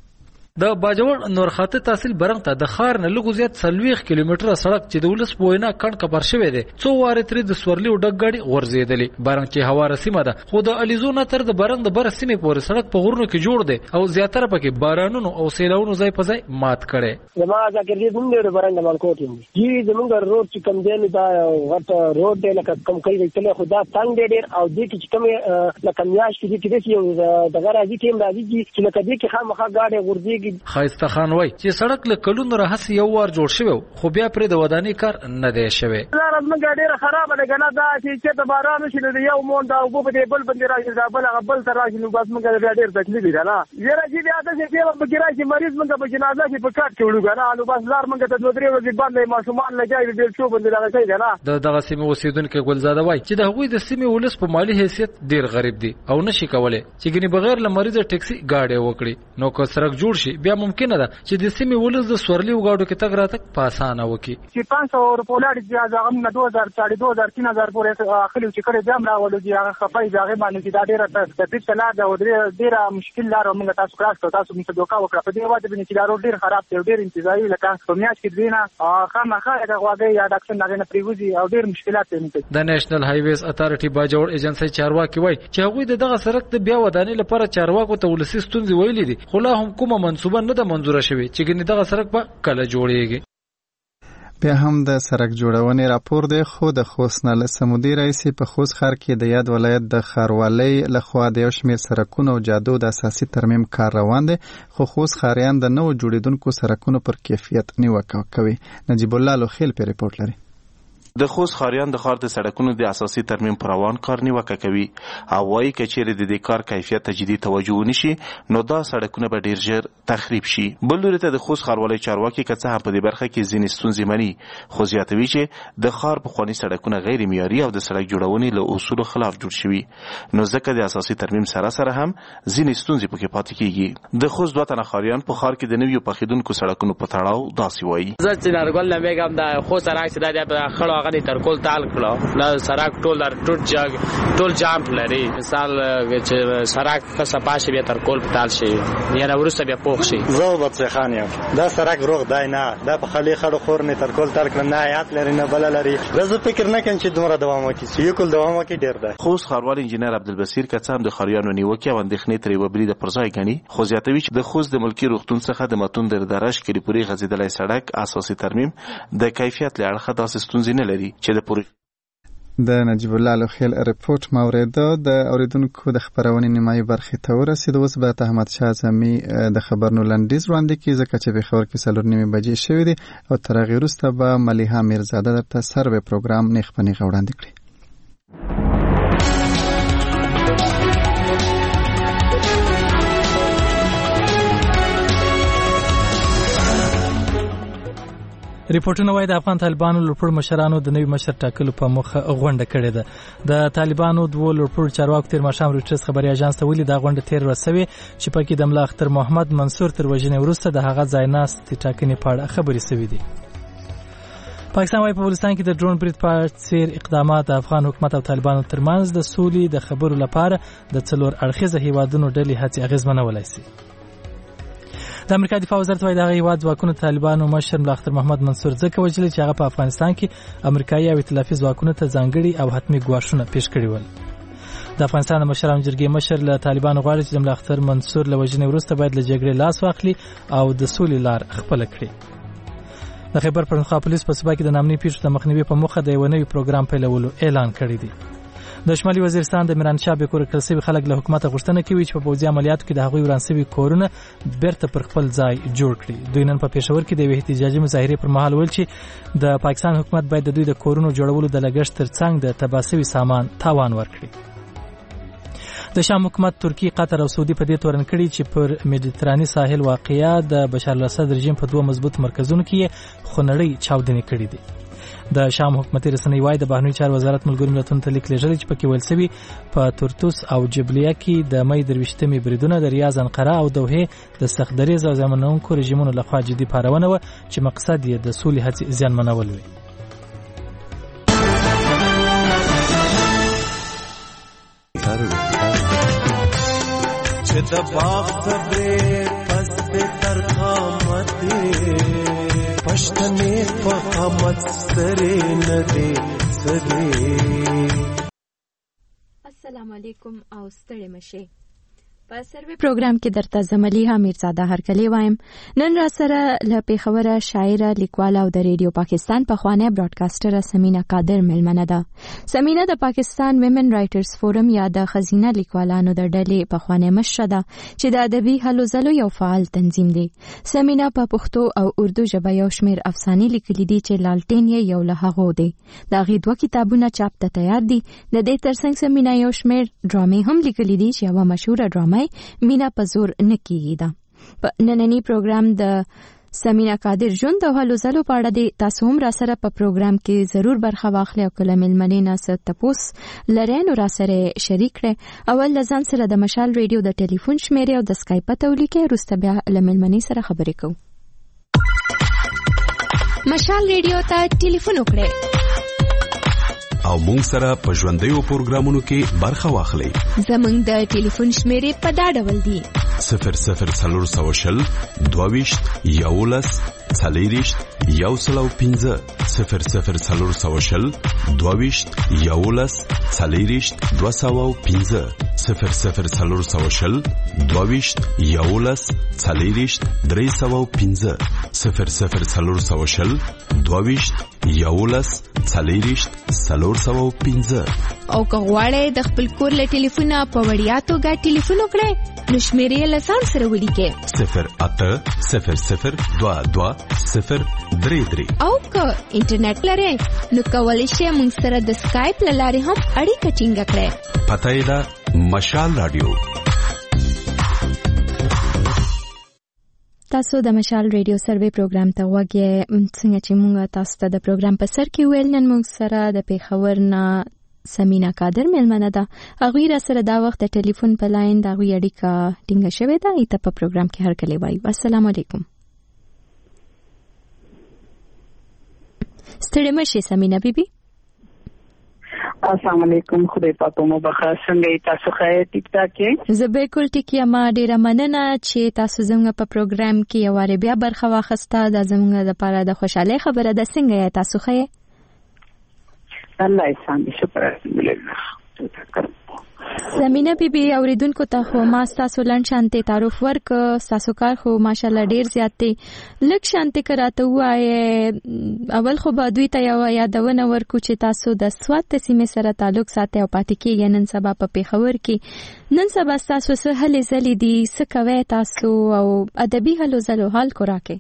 د باجوړ نورخاته تحصیل برنګ ته د خار نه لږ زیات 40 کیلومتره سړک چې د ولس پوینا کڼ کبر شوی دی څو واره تر د سورلی او ډګ غاډي ورزيدلې. برنګ چې هوا رسیمه ده خو د الیزونا تر د برنګ د بر سیمه پورې سړک په غرونو کې جوړ دی او زیاتره پکې بارانونو او سیلاونو ځای په ځای مات کړي. زما ځکه دې موږ د برنګ مالکوټ یو دي زموږ روډ چې کم دی دا غټ روډ دی لکه کم کوي چې له خدا څنګه ډېر او دې چې کوم لکه میاش کې دې یو د غراځي ټیم راځي چې لکه دې کې خامخا غاډي ورځيږي. خایسته وای چې سړک له کلونو راهسي یو وار جوړ شوی خو بیا پرې د ودانۍ کار نه دی شوی. لار زموږ ډیره خراب ده کنه دا چې د باران شي د یو مون دا وګ په بل باندې راځي دا بل غبل تر راځي نو بس موږ ډیر تکلیف دی نه یره چې بیا د چې په ګرای چې مریض موږ په جنازه کې په کاټ کې وړو کنه نو بس لار موږ ته 2-3 ورځې باندې ماشومان لګای ډیر شو باندې راځي کنه. دغه سیمه اوسیدونکو ګلزاده وای چې د هغوی د سیمه ولس په مالی حیثیت ډیر غریب دي او نشي کولای چې ګني بغیر له مریض ټیکسي گاډي وکړي. نو که سړک جوړ شي بیا ممکنه ده چې د سیمه ولس د سورلی وګاډو کې تګ راتګ په اسانه وکړي. چې 500 روپۍ لاړ دي هغه نه 2000 پورې اخلي چې کړي دم راولو دي هغه خپای ځای باندې چې دا ډیره د دې چلا دا ډیره مشکل لار موږ تاسو کراس تاسو موږ دوکا وکړه په دې وخت باندې چې دا روډ ډیر خراب دی ډیر انتظاری لکه په میاش کې دینه خامخا د غواګي یا د اکشن نه پریوزي او ډیر مشکلات دي. د نېشنل هایویز اتارټي باجوړ ایجنسی چارواکي وای چې هغه دغه سړک د بیا ودانۍ لپاره چارواکو ته ولسی ستونزې ویلي دي خو لا هم کومه منسوبه نه ده منزوره شوې چې ګنې دغه سړک په کله جوړیږي. بیا هم د سړک جوړونې راپور دی خو د خوست نه له سمودي رئیس په خوست ښار کې د یاد ولایت د ښاروالۍ لخوا د یو شمېر سړکونو او جادو د اساسي ترمیم کار روان دی خو خوست ښاریان د نوو جوړیدونکو سړکونو پر کیفیت نیوکه کوي. نجیب الله لوخیل په ریپورت لري. د خوست ښاریان د ښار د سړکونو د اساسي ترمیم پر روان کار نیوکه کوي او وایي که چیرې د دې کار کیفیت ته جدي توجه ونشي نو دا سړکونه به ډیر ژر تخریب شي. بل لوري ته د خوست ښاروالۍ چارواکي که څه هم په دې برخه کې ځینې ستونزې مني خو زیاتوي چې د ښار پخواني سړکونه غیر معیاري او د سړک جوړونې له اصولو خلاف جوړ شوي نو ځکه د اساسي ترمیم سره سره هم ځینې ستونزې پکې پاتې کیږي. د خوست 2 تنه ښاریان په ښار کې د نویو پخېدونکو سړکونو په تړاو داسې وایي. زه چې نارګل نه میګم د خوست سړک چې د خړو هغه تر کول تال کړو دا سړک ټول جام لري. مثال چې سړک په صفاشه بیا تر کول تال شي یا ورسته بیا پوښ شي. زه وبڅ خان یم دا سړک روغ دی نه دا په خالي خړو خور نه تر کول تال کړه نه یاد لري نه بل لري. زه فکر نه کوم چې دومره دوام وکړي چې یو کول دوام وکړي ډیر دی. خوست ښاروال انجنیر عبدالبصیر که څه هم د ښاریانو نیوکې او اندېښنې ترې وبري د پرځای ګڼي خو زیاتوي چې د خوست د ملکي روغتون څخه د متون در درش کې پورې غځېدلی سړک اساسي ترمیم د کیفیت له اړخه داسې ستونزې نه لري چې د پروژې د نجیب الله لوخیل رپورټ موریده د اوریدونکو د خبرونې نیمایي برخې ته ورسید. اوس به احمد شاه زمي د خبرونو لنډیز وړاندې کړي ځکه چې په خبر کې 4:30 بجې شوې دي او تر هغې وروسته به ملیحه میرزاده درته سروې پروګرام نیغ په نیغه وړاندې کړي. ریپورتونه وايي د افغان طالبانو لوړپوړو مشرانو د نوي مشر ټاکلو په موخه غونډه کړې ده. د طالبانو 2 لوړپوړو چارواکو تیر ماښام رویټرز خبري اژانس ته ویلي دا غونډه تیر ورځ شوې چې پکې د ملا اختر محمد منصور تر وژنې وروسته د هغه ځایناست ټاکنې په اړه خبرې شوې دي. پاکستان وايي په بلوچستان کې د ډرون برید په څیر اقدامات د افغان حکومت او طالبانو ترمنځ د سولې د خبرو لپاره د 4 اړخیزه هیوادونو ډلې هڅې اغیزمنولای شي. د امریکا دفاع وزارت وايي د هیواد ځواکونو طالبانو مشر ملا اختر محمد منصور ځکه وژلي چې هغه په افغانستان کې امریکایي او ائتلافي ځواکونو ته ځانګړي او حتمي ګواښونه پیښ کړي ول. د افغانستان د مشرانو جرګې مشر له طالبانو غواړي چې ملا اختر منصور له وژنې وروسته باید له جګړې لاس واخلي او د سولې لار خپل کړي. د خیبر پښتونخوا پولیس په صوبه کې د نامني پیښو د مخنیوي په موخه د یو نوي پروګرام پیلولو اعلان کړی دی. د شمالي وزیرستان د میرانشاه به کور کړل شوی خلک له حکومت غوښتنه کوي چې په پوځي عملیاتو کې د هغوی ورانسوي کورونه بیرته پر خپل ځای جوړ کړي. دوی نن په پېښور کې د یوې احتجاجي مظاهرې پر مهال ویل چې د پاکستان حکومت باید د دوی د کورونو جوړولو د لګښت ترڅنګ د تباه شوي سامان تاوان ورکړي. د شام حکومت ترکیه، قطر او سعودي په دې تورن کړي چې پر میډیتراني ساحل واقعیا د بشار الاسد رژیم په 2 مضبوط مرکزونو کې خونړۍ چاودنې کړي دي. د شام حکومتي رسنۍ وايي د بهرنیو چارو وزارت ملګرو ملتونو ته لیک لېږلی چې پکې ویل شوي په تورتوس او جبلیه کې د مې 23 بریدونه د ریاض، انقره او دوحې د سخت دریځ او زیانمنونکو رژیمونو لخوا جدي پارونه وه چې مقصد یې د سولې هڅې زیانمنول وي. چې د باغ تبرې پس به تر قامت پښتنې فخامت سره ندی سره. السلام علیکم او ستړي مشه. په سروي پروګرام کې درته زملیحه میرزاده هرکلی وایم. نن را سره له پیښوره شاعره، لیکواله او د ریډیو پاکستان پخوانی براډکاسټره سمینا قادر ملمنه ده. سمینا د پاکستان ویمن رائټرز فورم یا د خزینه لیکوالانو د ډلې پخوانی مشره ده چې د ادبي هلو ځلو یو فعال تنظیم دی. سمینا په پښتو او اردو ژبه یو شمیر افسانې لیکلي دي چې لالټین یې یو له هغو دی. د هغې 2 کتابونه چاپ ته تیار دي. د دې ترڅنګ سمینا یو شمیر ډرامې هم لیکلي دي چې یوه مشهوره ډرامه مینا په زور نه کیږي ده. په نننی پروګرام د سمینا قادر ژوند او هلو ځلو په اړه د تاسو هم را سره په پروګرام کې ضرور برخه واخلئ او کله مېلمنې نه څه تپوس لرئ نو را سره شریک کړئ. اول له ځان سره د مشال ریډیو د ټلیفون شمیرې او د سکایپ پته ولیکئ، وروسته بیا له مېلمنې سره خبرې کوو. مشال ریډیو ته ټلیفون وکړئ او مونږ سره په ژوندیو پروګرامونو کې برخه واخلئ. زمونږ د ټلیفون شمیرې په دا ډول دي: 00420 22 11 40 105 00420 22 11 40 205 00420 22 11 40 305 00420 22 11 40 415. او که غواړئ د خپل کور له ټلیفونه په وړیا توګه ټلیفون وکړئ نو شمیرې له ځان سره ولیکئ 0800220333. او که انټرنیټ لرئ نو کولی شئ موږ سره د سکایپ له لارې هم اړیکه ټینګه کړئ. پته یې ده مشال رادیو. تاسو د مشال ریډیو سروې پروګرام ته وګورئ. څنګه چې موږ تاسو ته د پروګرام په سر کې ویل، نن موږ سره د پیښور نه سمینا قادر مېلمنه ده. هغوی را سره دا وخت د ټلیفون په لاین د هغوی اړیکه ټینګه شوې ده. ایته په پروګرام کې هرکلی وایو. السلام علیکم. ستړې مشې سمینا بیبي. السلام علیکم. خدای پاک مو بخیر. څنګه تاسو ښه ټیک ټاک یې؟ زه بالکل ټیک یم. ډیره مننه چې تاسو زموږ په پروګرام کې یو واره بیا برخه واخیسته. دا زموږ لپاره د خوشحالۍ خبره ده. څنګه یې تاسو ښه یې؟ الله یې سم. شکر الحمدلله. سمینا بیبي، اوریدونکو ته خو ما ستاسو لنډ شانتې تعارف ورک. ستاسو کار خو ماشاءالله ډیر زیات دی. لږ شانتې کراته وایې. اول خو به دوی ته یو یادونه ورکو چې تاسو د سوات سیمې سره تعلق ساتئ او پاتې کېږئ نن سبا په پیښور کې. نن سبا ستاسو څه هلې ځلې دي؟ څه کوئ تاسو او ادبي هلو ځلو حال کو راکئ؟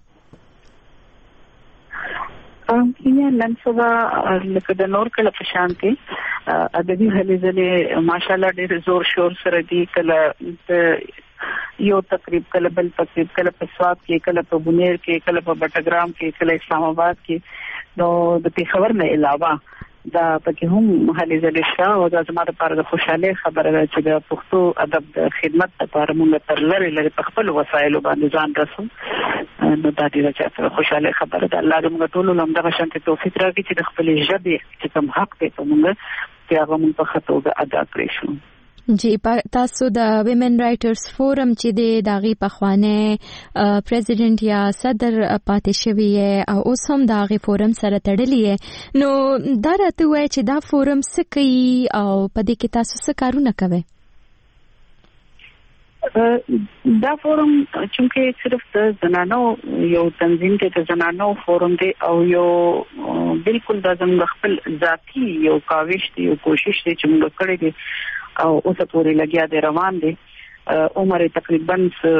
نن سبا لکه د نور کله په شان کې ادبي هلې ځلې ماشاءالله ډېر زور شور سره دي. کله یو تقریب، کله بل تقریب، کله په سوات کې، کله په بونیر کې، کله په بټګرام کې، کله اسلام آباد کې. نو د پیښور نه علاوه دا پکې هم هلې ځلې شته او دا زما لپاره د خوشحالۍ خبره ده چې د پښتو ادب د خدمت لپاره موږ تر لرې لرې په خپل وسایلو باندې ځان رسو. نو دا ډېره زیاته خوشحالۍ خبره ده. الله دې موږ ټولو له همدغه شانتې توفیق راکړي چې د خپلې ژبې چې کوم حق دی په موږ چې هغه موږ په ښه توګه ادا کړی شو. جی، تاسو د ویمن رائټرز فورم چې دی د هغې پخوانی پریزیډنټ یا صدر پاتې شوي او اوس هم د هغې فورم سره تړلی یې. نو دا راته ووایه چې دا فورم څه کوي او په دې کې تاسو څه کارونه کوئ؟ دا فورم چونکه صرف د زنانو یو تنظیم دی، د زنانو فورم دی او یو بالکل د زموږ خپل ذاتی یو کاوش دی، یو کوشش دی چې موږ کړی دی او اوسه پورې لګیا دی، روان دی. عمر تقریبا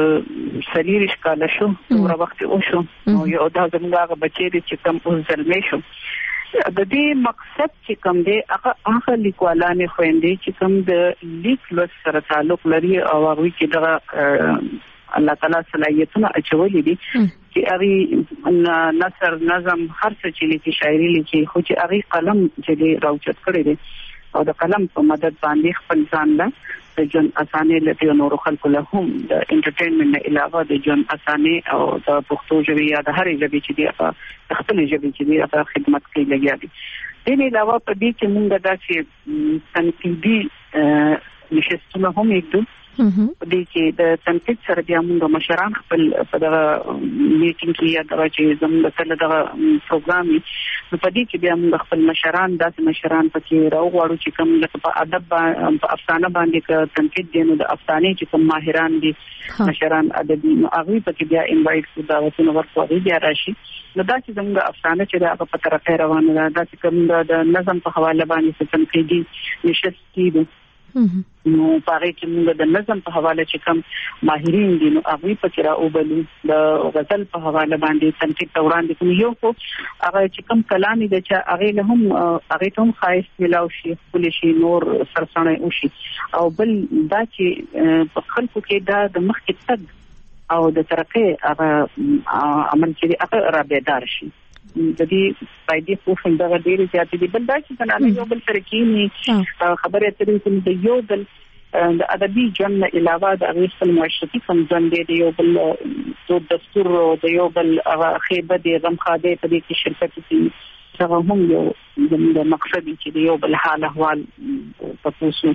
40 کاله شو، څومره وخت وشو. یو دا زموږ هغه بچی دی چې کوم اوس زلمی شو. د دې مقصد چې کوم دی هغه لیکوالانې خويندې چې کوم د لیک لوست سره تعلق لري او هغوی کې دغه الله تعالی صلاحیتونه اچولي دي چې هغې نثر، نظم، هر څه چې لیکي، شاعري لیکي، خو چې هغې قلم چې دی راوچت کړی دی او د قلم په مدد باندې خپل ځان له د ژوند اسانۍ لټي او نورو خلکو له هم د انټرټینمنټ نه علاوه د ژوند اسانۍ او د پښتو ژبې یا د هرې ژبې چې دی هغه د خپلې ژبې چې دی هغه خدمت کوي لګیا دي. دې نه علاوه په دې کې موږ داسې تنقیدي نشستونه هم یکدو. په دې کې د تنقید سره بیا موږ مشران خپل په دغه میټینګ کې یا دغه چې زموږ سره دغه پروګرام نو په دې کې بیا موږ خپل مشران داسې مشران پکې راوغواړو چې کوم لکه په ادب په افسانه باندې که تنقید دی نو د افسانې چې کوم ماهران دي مشران ادبي نو هغوی پکې بیا انوایټ کړو، دعوتونه ورکړو، هغوی بیا راشي. نو دا چې زموږ افسانه چې ده هغه په طرفه روانه ده. دا چې کوم د نظم په حواله باندې څه تنقیدي نشست کېدو نو په هغې کې موږ د نظم په حواله چې کوم ماهرین دي نو هغوی پکې راوبلو. د غزل په حواله باندې تنقید ته وړاندې کوم. یو خو هغه چې کوم کلام دی چې هغې له هم هغې ته هم ښایست میلاو شي، ښکلی شي، نور سرسړی وشي. او بل دا چې په خلکو کې دا د مخکې تګ او د ترقۍ هغه عمل چې دی هغه را بیدار شي. د دې فائدې خو څنګه ډېرې زیاتې دي. بل دا چې زنانې یو بل سره کېني خبرې اترې کوي، د یو بل د ادبي ژوند نه علاوه د هغې خپل معاشرتي کوم ژوند دی، د یو بل دود دستور، د یو بل هغه ښې بدې غمخادۍ په دې کې شرکت کوي. هغه هم یو د مقصد چې د یو بل حال احوال تپوس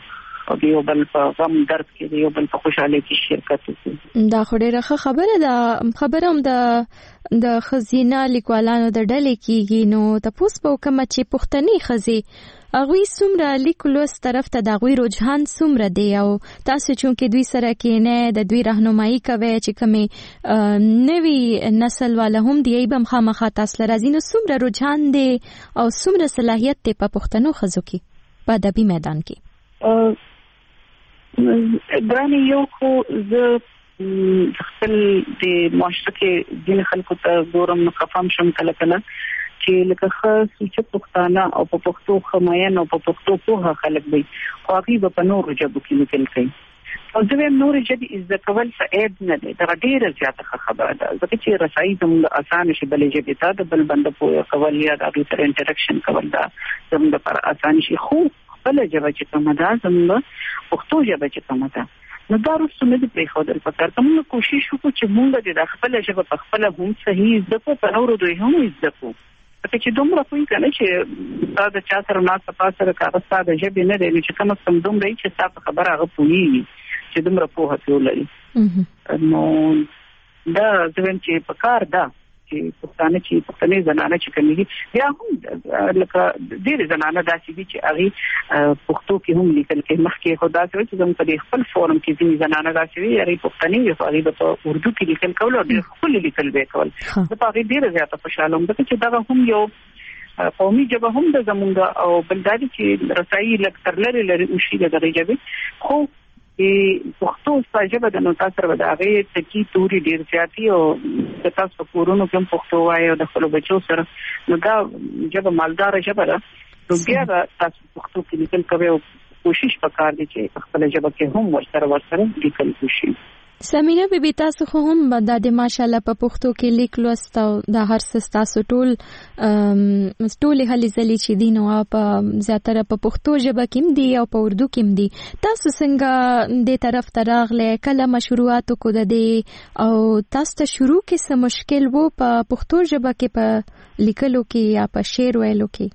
د یو بل په غم درد کې د یو بل په خوشاله کې شرکت وکړي. دا خو ډیره خبره ده. خبره هم د خزینه لیکوالانو د ډلې کېږي. نو تاسو په کوم چې پښتني خزي اغوی څومره لیکلوس طرف ته د اغوی رجحان څومره دی او تاسو چې دوی سره کې نه د دوی راهنمایي کوي چې کومه نوی نسل والا هم دی به خامخا تاسو راځي نو څومره رجحان دی او څومره صلاحیت دی په پښتنو خزو کې په ادبي میدان کې؟ ګرانه یو خو زه خپل د معاشره کې ځین خلکو ته ګورم نو خفم شم کله کله چې لکه خاص چې پښتانه او په پښتو خماین او په پښتو په خلک وي خو هغه په نورو ژبو کې لیکل کوي. او ځکه نورو ژبې عزت کول فائد نه دی. دا ډیره زیاته خبره ده ځکه چې رسایي زموږ اسانه شي بلې ژبې ته د بل بنده په کول یا د هغه سره انټریکشن کول دا زموږ لپاره اسانه شي. خو بل ژبه چې کومه ده زموږ پښتو ژبه چې کومه ده نو دا رسو نه دی پریښودل پکار. موږ کوشش وکړو چې موږ د خپل ژبه په خپل هم صحیح زده کو په نورو دوی هم زده کو. چې دومره کوی کنه چې دا د چا سره نه تاسو سره کاغذ ساده ژبه نه دی چې کوم څه دومره چې تاسو خبره هغه پوي چې دومره په هڅه ولري. نو دا ځوین چې پکار ده چې پښتانه چې پښتني زنانه چې کوي بیا هم لکه ډېر زنانه داسې دي چې هغه پښتو کې هم لیکل کوي. مخکې خدا سره چې زموږ په خپل فورم کې ځینې زنانه داسې وي هغه پښتني وي هغه په اردو کې لیکل کول او ډېر خپل لیکل به کول. زه په هغه ډېر زیاته خوشاله یم چې دا هم یو قومي ژبه هم د زمونږ او بلدادي چې رسایي لکتر لري او شي د ژبې خو پښتو ژبه د نو تاسو سره د هغه تکی توري ډیر زیاتی او د تاسو په کورونو کې پښتو وایي او د خپل بچو سره نو دا ژبه مالدار ژبه ده. نو بیا تاسو پښتو کې لیکل کوي او کوشش وکړئ چې خپل ژبه کې هم ورسره لیکل وشي. سمینا بیبي تاسو خو هم د ماشاءالله په پښتو کې لیک لوست او د هر څه تاسو ټول هلي ځلې چې دي نو په زیاتره په پښتو ژبه کې دي او په اردو کې دي. تاسو څنګه د طرف تراغله کله مشروعات کو د او تاسو ته شروع کې څه مشکل وو په پښتو ژبه کې په لیکلو کې یا په شعر ویلو کې؟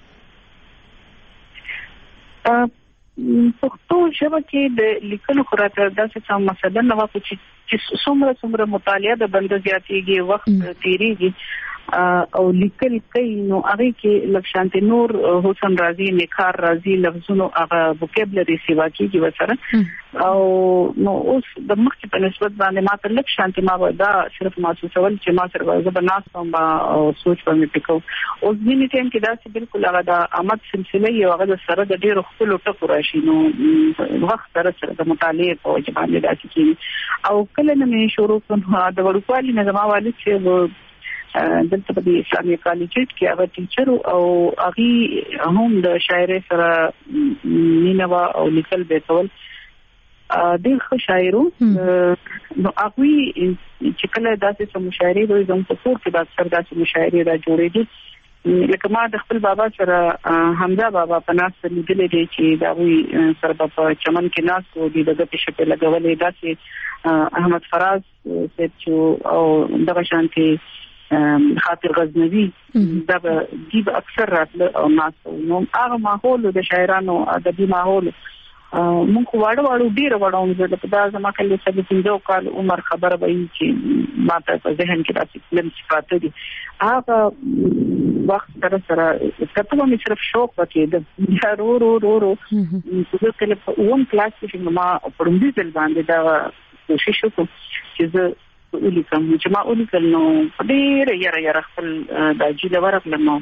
پښتو ژبه کې د لیکلو خراته داسې څه مسله نه و چې څومره مطالعه د بنده زیاتېږي وخت تیریږي او لیکل کوي نو هغه کې لکشانت نور حسن راضي نکار راضي لفظونو هغه وکیبلری سیوا کېږي وسره او نو اوس د مخکې په نسبت باندې ماته لکشانت ما ودا صرف محسوسول چې ما سره زبناس هم او سوچ باندې ټکو او ځینې ټیم کې داسې بالکل هغه د آمد سلسله یو هغه سره د ډېر خپل ټکو راشي نو وخت سره د مطالعه په وجه باندې داسې کېږي او کله نه شروع کوم د وړوکوالي نه زما والد چې دلته په اسلامي کالج کې هغه ټیچر او هغه هم د شاعري سره مینه او لیکل به کول ډېر ښه شاعرو نو هغه چې کله داسې مشاعري وي زموږ په کور کې د اکثر داسې مشاعري را جوړېږي لکه ما د خپل بابا سره حمزه بابا په ناس لیدلې دي چې دا وی سره په چمن کې ناس او د دغه شپه لګولې داسې احمد فراز چې او دغه شانتي خاطر غزنوي دا به اکثر راتله او ناس نو هغه ماحول د شاعرانو ادبي ماحول مونږ واړو ډیر وړاو زه په دا زما کله چې 15 کال عمر خبره وایي چې ماته په ذهن کې راځي فلم صفات دي هغه وخت سره کته مې صرف شوق وکړ دا رو زه کله په اون کلاس کې ما پرمدي ځل باندې دا کوشش وکړم چې زه ولیکم چې ما ولیکل نو ډېر یاره خپل د جیله ورغلم نو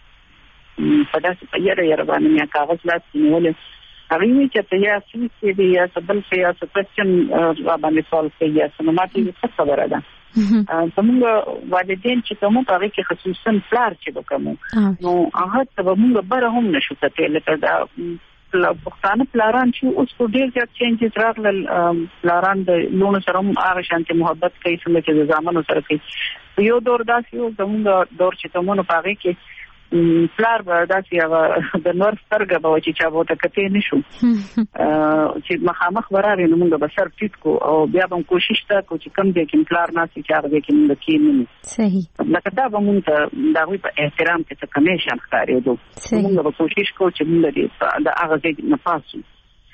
په داسې په یاره باندې مې کاغذ لاس نیولې هغه چې ته یا سې دی یا بل څه یا څه کوېسچن باندې سوال کوي یا څه ماته څه خبره ده زموږ والدین چې کوم هغه کې خصوصا پلار چې وکمو نو هغه ته موږ بره هم نشو کتل لکه دا پښتانه پلاران چې اوس په ډیر ځات چینجز راغلل پلاران د لونو سره هم هغه شانتي محبت کوي څنګه چې د زامنو سره کوي یو دور داسې یو زموږ دور چې کومو په هغه کې پلار به داسې هغه د نور سترګه به چې چا به تکته نشو چې مخامخ وراره نو موږ به سر ټیټ کو او بیا به کوشش تا کو چې کم دې کې پلار ناسي چې هغه کې موږ کې نه صحیح لکه دا به موږ دا وی په احترام کې څه کمیشن ښکارېدو موږ به کوشش کو چې موږ دې د هغه ځای نه پاسو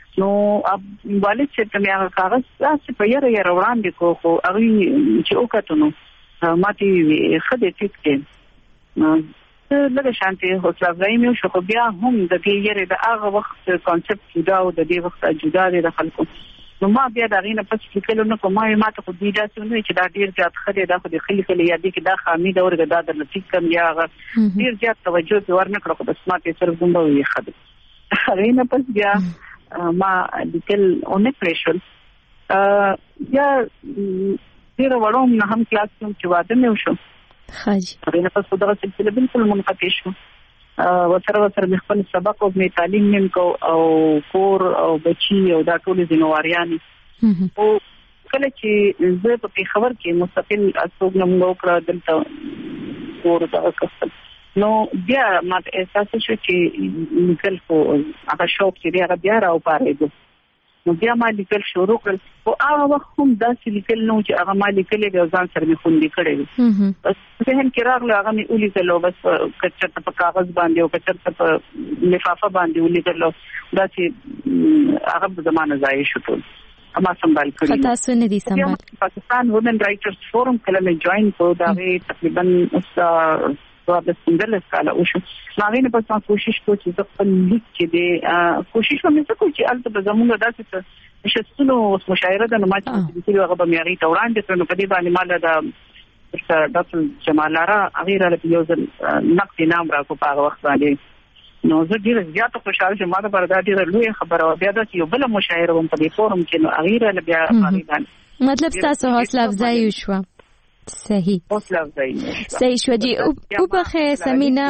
نو والد چې ته هغه کاغذ تاسو په یاره یې وړاندې کو خو هغه چې وکړو ماتي خدای ټیک کې لږه شانتي حوصله افزایي مې وشو خو بیا هم د دې یاره د هغه وخت کانسپټ جدا او د دې وخت جدا دی د خلکو نو ما بیا دا غینه پس لیکلو نه کومه ما ته خو دې داسې نه چې دا ډیر زیات خدای دا خو د خلک له یادې کې دا خامي دا ورګه دا د لټیک کم یا ډیر زیات توجه ورنکړو خو بس ماته صرف دومره وی خدای غینه پس بیا ما لیکل اونې پریشل یا ډیر وړوم نه هم کلاس کې چې واده مې وشو خاجي غینه پس دا سلسله بالکل منقطع شو وسره خپل سبق او می تعلیم نیم کو او کور او بچي او دا ټول ذمہواریان او کله چې زه په خبر کې مستقل اسوګ نمو کړ دلته کور دا کسب نو بیا ما احساس شو چې لیکل کو هغه شوق چې هغه بیا راو پاره نو بیا ما لیکل شروع کړ او هغه وخت هم داسې لیکل نو چې هغه ما لیکل د ځان سره مې خوندې کړې بس ذهن کې راغله هغه مې ولیکل بس کچته په کاغذ باندې او کچته په لفافه باندې ولیکل داسې هغه د زمانه ځای شو ټول اما سنبال کړی تاسو نه دي سنبال پاکستان وومن رائټرز فورم کله مې جوائن کړو دا تقریبا اوس د سندل سکاله او شو ما نه پس کوشش کوم چې خپل لیک کې دې کوشش کوم چې البته به زموږ داسې شتونو مشاعره د نماز چې هغه به معیاري توران دي نو په دې باندې مال د ډاکټر جمال لارا غیر له یو ځل نقد نام را کو په وخت باندې نو زه ډیر زیات خوشاله یم ما د بردا ډیر لوی خبره بیا د یو بل مشاعره هم په دې فورم کې نو غیر له بیا باندې مطلب تاسو حوصله افزایی شو صحیح شو جی او بخه سمینا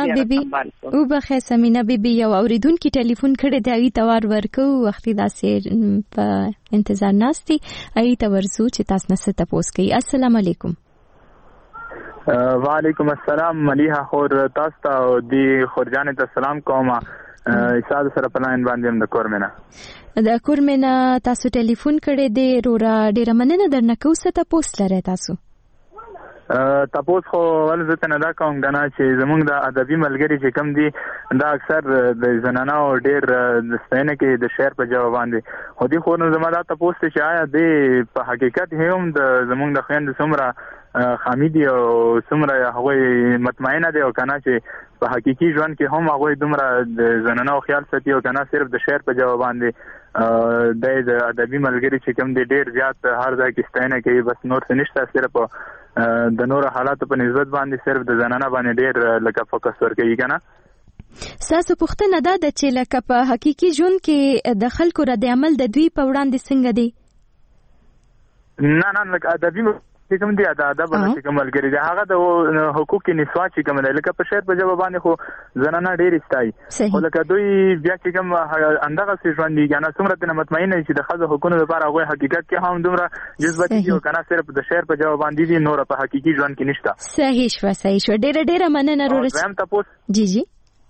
بیبي یو اوریدونکو ټلیفون کړی دی ای توار ورکو وخت داسې په انتظار ناشتي ای تورزو چې تاسو نه ست پوس کوي السلام علیکم وعلیکم السلام ملیحه خور تاسو ته دی خورجان ته سلام کوم ایساد سره په لاین باندې د کورمنه تاسو ټلیفون کړی دی رورا ډیر مننه درنه کو ست پوس لره تاسو تاسو خو ولزته نه دا کوم غنا چې زمونږ د ادبي ملګری چې کم دي دا اکثر د زنانه او ډیر د ستنه کې د شعر په جواب باندې خو دي خو نو زما دا تاسو چې آیا د په حقیقت هم د زمونږ د خويند سمره حمیدی او سمره هغه مطمئنه دی او کنه چې په حقيقي ژوند کې هم هغه دومره د زنانه او خیال ساتي او کنه صرف د شعر په جواب باندې د ادبي ملګری چې کم دي ډیر زیات هر ځای کې ستنه کوي بس نور څه نشته صرف د نور حالات په نسبت باندې صرف د زنانه باندې ډیر لکه فوکس ورکوي کنه ساسو پوښتنه ده چې لکه په حقيقي ژوند کې د خلکو رد عمل د دوی په وړاندې څنګه دی نه لکه ادبي کوم دی دا باندې کوم ملګری دی هغه د حقوق نسوا چې کوم دی لکه په شعر په جواب باندې خو زنانه ډیر استای خو لکه دوی بیا چې کوم اندغه څه ژوند دی کنه څومره د مطمئنه چې د خزه حقوقو لپاره هغه حقیقت کې هم دومره جذباتي دی کنه صرف د شعر په جواب باندې دی نور په حقيقي ژوند کې نشته صحیح شو ډیر مننه رورس جی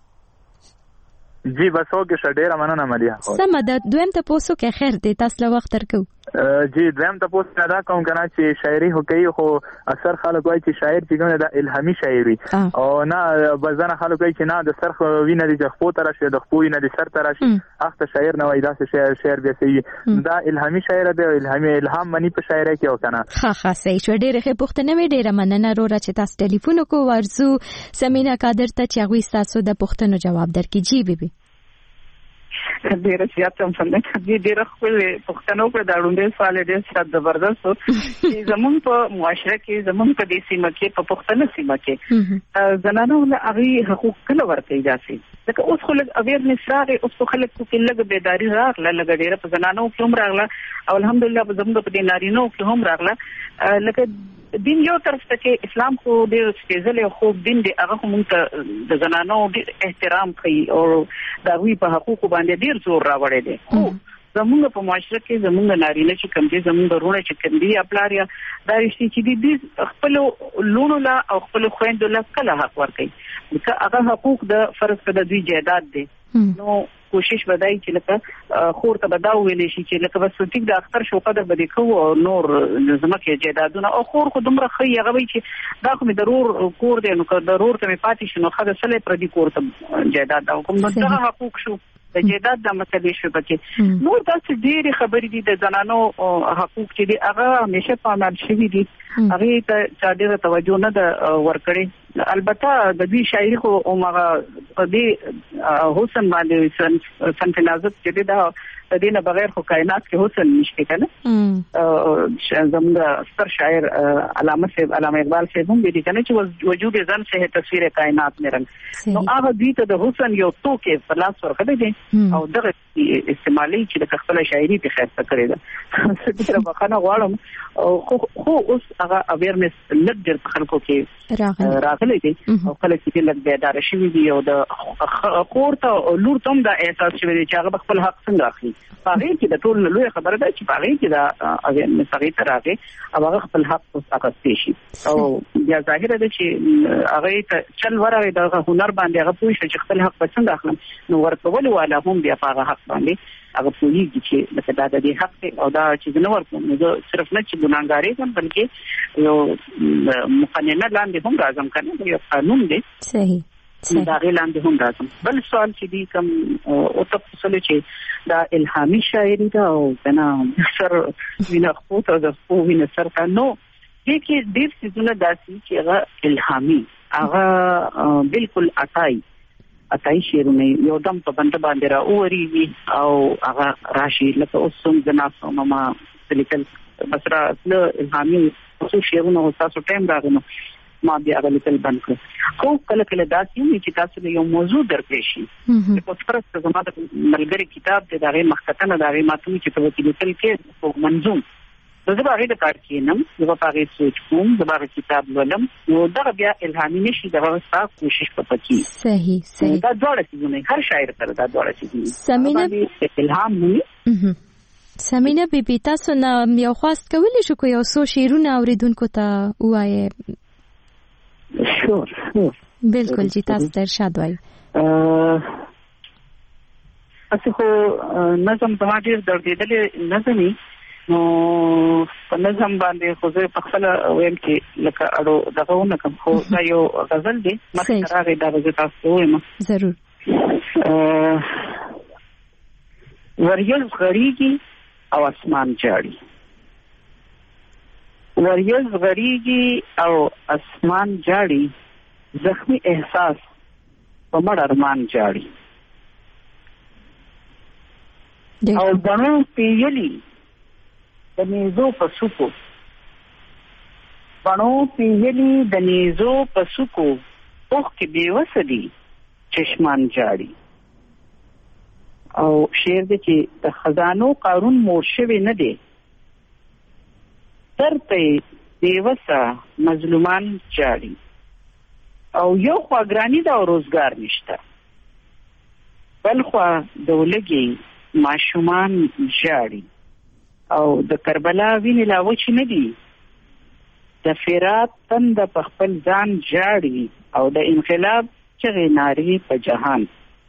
جی بس اوکې ډیر مننه مليحه سم ده دویم ته پوسو کې خیر دی تاسو له وخت ترکو جی دویم ته پوسټ دا کوم کنه چې شاعري هو کوي خو اکثر خلک وایي چې شاعر چې کومه د الهامي شاعري او نه بزنه خلک وایي چې نه د سرخ وینه د خپو تر شي د خپو وینه د سر تر شي اخته شاعر نه وایي دا شاعر به سي دا الهامي شاعر دی الهام منی په شاعري کې وکنه ها صحیح شو ډېر ښه پوښتنه مې ډېر مننه رورا چې تاسو ټلیفون کو ورزو سمینا قادر ته چې غوي تاسو د پوښتنو جواب درکې جی بیبي ډیر زیات هم څنګه دې ډیر خپل پښتنو په داړوندې سوال ډیر ستاسو زبردست چې زمون په معاشره کې زمون په دې سیمه کې په پښتنه سیمه کې زنانو له هغه حقوق کله ورکړي ځي لکه اوس خلک اویرنس راغی اوس خلک کې لږ بیداری راغله لږ ډیر په زنانو کې هم راغله او الحمدلله په زموږ په نارینو کې هم راغله لکه دین یو طرف ته کې اسلام خو ډېر سپېڅلی خو دین دی هغه موږ ته د زنانو ډېر احترام کوي او د دوی په حقوقو باندې ډېر زور راوړی دی خو زموږ په معاشره کې زموږ نارینه چې کوم دي زموږ ورونه چې کوم دي خپلاریا دا رښتې چې دي خپل لونو لا او خپل خويندو لا کله حق ورکړي که هغه حقوق د فرض کړه دوی جیداد دي نو کوشش ودای چې لکه خور ته بداو ویلې شي چې لکه بس ټیک د اختر شو قدر بده کو او نور زمکه جیدادونه او خور خو دومره خي هغه وی چې دا کوم ضرور کور دی نو که ضرور ته پاتې شنو خدای سره پر دې کور ته جیداد او کوم دغه حقوق شو د جیداد د مسلې شو پکې نو تاسو ډېری خبرې دي د زنانو حقوق چې دي هغه همیشه پامل شوی دي هغه ته ډېره توجه نه ده ورکړې البته د دې شاعري خو هغه په دې حسن باندې صنف نازک چې دا د دې نه بغیر خو کائنات کې حسن نشته کنه زموږ ستر شاعر علامه اقبال صاحب هم دې کنه چې وجود ځان سے تصویر کائنات میں رنگ نو هغه دې ته د حسن یو توکه په لاس ورکړی دی او دغه استعمالي چې د خپل شاعري په خاطر کړی دا ستاسو په خانه غواړم خو اوس هغه اویرنس لږ د خلکو کې راغلی دی او کله چې لږ بیدار شي دی او د خور ته لور ته دا احساس شوی دی چې هغه خپل حق څنګه اخلي هغه چې د ټول لوی خبره ده چې هغه چې دا اویرنس هغه ته راغی او هغه خپل حق اخستې شي او بیا ظاهر ده چې هغه ته چل ورغی د هنر باندې هغه پوه شي چې خپل حق څنګه اخلم نو ورکول والا هم بیا هغه حق باندې هغه پوهیږي چې لکه دا د حق دی او دا چې نه ورکوم نو صرف نه چې ګناګاري هم بلکې یو مقننه لاندې هم راځم کنه یو قانون دی صحیح دا غیلاندې هم راځم بل سوال چې دی کوم او تفصیل چې دا الهامي شاعري دا او کنه سر وینا خو ته د خو وینا سر کا نو دې کې ډېر څه داسي چې هغه الهامي هغه بالکل عطای شعرونه یو دم په بند باندې را اوري او هغه راشي لکه اوس هم جناسو ماما لیکل بسرا له الهامي څو شعرونه او تاسو ټایم راغنو ما بیا غلیکل بند کړ خو کله کله داسې چې تاسو یو موضوع درکړئ شي په فرصت زموږ د ملګری کتاب د دغه مخکتنه دغه ماتوي چې په لیکل کې منظوم زه به هغه د کار کینم زه به هغه سوچ کوم زه به هغه کتاب ولم نو دا بیا الهامي نشي دغه تاسو کوشش وکړئ صحیح دا ډول څه هر شاعر سره دا ډول څه سمینه الهام نه سمینه بیبي تاسو نه یو خواست کولی شو کو یو څو شعرونه اوریدونکو ته وایي شور بالکل جی تاسو ته ارشاد وایي اته خو نظم په ډیر دردېدل نظمي نو په نظم باندې خو زه په خپل ویم چې لکه اړو دغه ونه کوم خو دا یو غزل دی مخکې راغی دا غزل تاسو وایم ضرور وریځ غړیږي او اسمان جاړي وریځ غړیږي او اسمان جاړي زخمی احساس په مړ ارمان جاړي او بڼو پیلي د نیزو په سکو بڼو پیلي د نیزو په سکو اوخ کې بیوسه دي چشمان جاړي او شعر دې چې د خزانو قارون مور شوی نه دی تر ته بیوسه مظلومان جاړي او یو خواګرانی دا روزګار نشته بل خوا د ولګي ماشومان جاړي او د کربلا وینې لا وچ نه دي د فیرات تند په خپل ځان جاړي او د انقلاب چغې ناری په جهان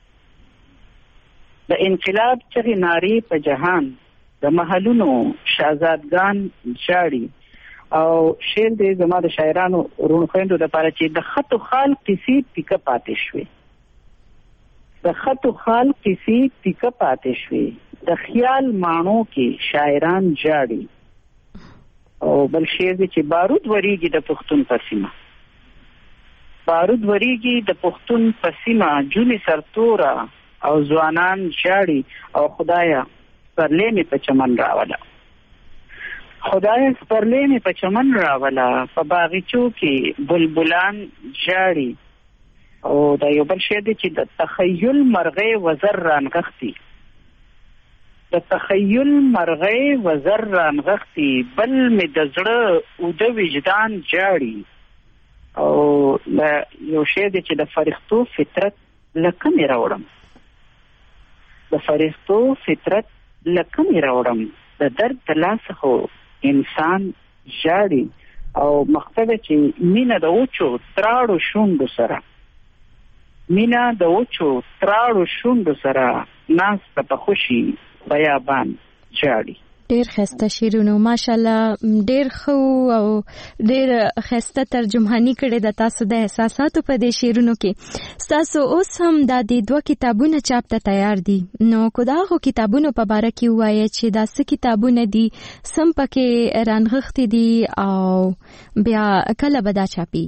د انقلاب چغې ناری په جهان د محلونو شاهزادګان جاړي او شعر دې زما د شاعرانو رونخویندو د پاره چې د خط او خال کیسې پیکه پاتې شوي د خط او خال کیسې پیکه پاتې شوي د خیال مانو کې شاعران جاړي او بل شعر دې چې بارود وریږي د پښتون پسیمه بارود وریږي د پښتون پسیمه جونې سرتورا او ځوانان جاړي او خدایا پرلې می په چمن راولا خدای سپرلې می په چمن راولا په باغچو کې بلبلان جاړي او دا یو بل شی دی چې د تخیل مرغې وزر رانغختي د تخیل مرغې وزر رانغختي بل می د زړه او د وجدان جاړي او یو شی دی چې د فرښتو فطرت لکه می راوړم د فرښتو فطرت لکه می راوړم د درد تلاس خو انسان جاړي او مقصد چې مینه د اوچو تراړو شوندو سره مینا د اوچو تراړو شوندو سره ناس په خوشي بیابان جاړي ډیر خسته شیرونو ماشاءالله ډیر خو او ډیر خسته ترجمانی کړي د تاسو د احساساتو په دې شیرونو کې تاسو اوس هم د دې دوه کتابونو چاپ ته تیار دي نو کو داغه کتابونو په اړه کې وایي چې دا څه کتابونه دي سم پکې رانغښتي دي او بیا کله به دا چاپي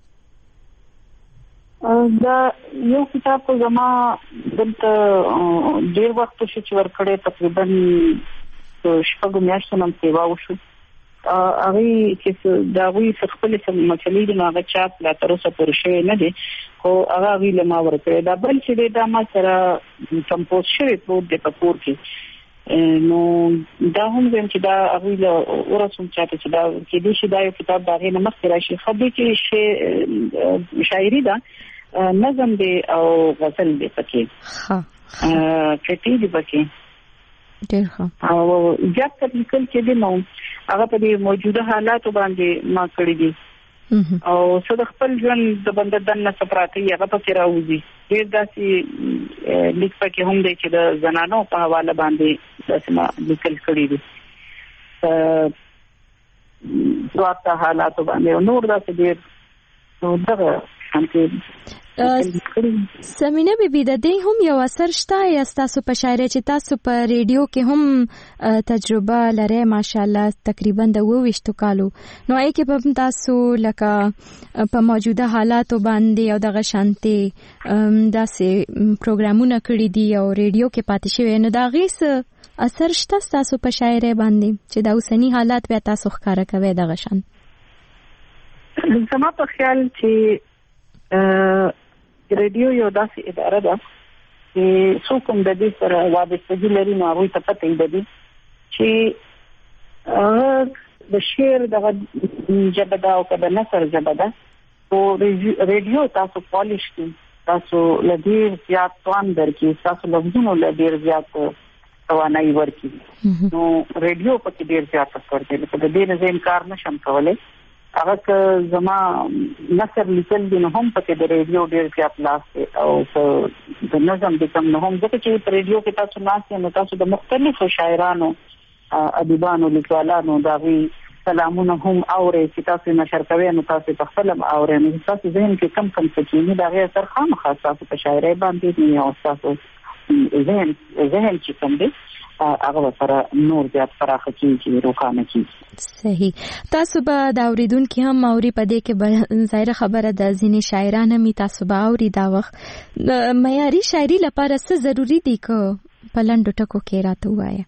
دا یو کتاب کو زما دلته ډیر وخت شي چې ورکړې تقریبا شپږ میاشتې نن سیوا وشو هغه چې دا وی خپل مسلې د هغه چاپ لا تر اوسه پوره شوی نه دي خو هغه ویل ما ورکړی دا بل چې دا ما سره کمپوز شوی پروت د پکور کې نو دا هم زم چې دا هغه له ورسوم چې دا کې دې شي دا یو کتاب دا نه مخکې راشي خبرې کې شی شاعري دا نظم دی او غزل دی پکې کټي دی پکې ډیر ښه او جاب تکنیکل چې دی نو هغه په دې موجوده حالاتو باندې ما کړی دي او څه د خپل ژوند د بنده دنه سپراتی هغه پکې راوځي ډیر داسې لیک پکې هم دی چې د زنانو په حواله باندې داسې ما لیکل کړی دي ځواب حالاتو باندې نور داسې ډیر نو دغه سمینه بیبي د دې هم یو اثر شته یا تاسو په شاعري چې تاسو په ریډیو کې هم تجربه لرئ ماشاءالله تقریبا د 22 کالو نو آی کې په تاسو لکه په موجوده حالاتو باندې او دغه شانتي داسې پروګرامونه کړی دي او ریډیو کې پاتې شوی نو دا غیس اثر شته تاسو په شاعري باندې چې دا اوسنی حالات بیا تاسو ښکارا کوي دغه شان زما په خیال چې ریډیو یو داسې اداره ده چې څوک هم د دې سره وابستګي لري نو هغوی ته پته لري چې د شعر دغه ژبه ده او که د نثر ژبه ده خو ریډیو تاسو پالیش کړي تاسو له ډېر زیات توان درکړي تاسو لفظونو له ډېر زیات توانایي ورکړي نو ریډیو پکې ډېر زیات اثر دی لکه د دې نه زه انکار نشم کولی هغه که زما نثر لیکل دي نو هم پکې د ریډیو ډېر زیات لاس دی او د نظم د کم نه هم ځکه چې په ریډیو کې تاسو ناست نو تاسو د مختلفو شاعرانو ادیبانو لیکوالانو د هغوی سلامونه هم اورئ چې تاسو نشر کوئ نو تاسو په خپل هم اورئ نو تاسو ذهن کې کم څه کېږي د هغې اثر خامخا تاسو په شاعرۍ باندې او تاسو ذهن چې کوم دی هغه سره نور زیات فراخه کیږي روښانه کیږي صحیح تاسو به دا اوریدونکو هم اوري په دې کې ظاهر خبره د ځینې شاعران هم تاسو به اوري دا وخت معیاري شاعري لپاره څه ضروری دي که په لنډو ټکو کې راته وایي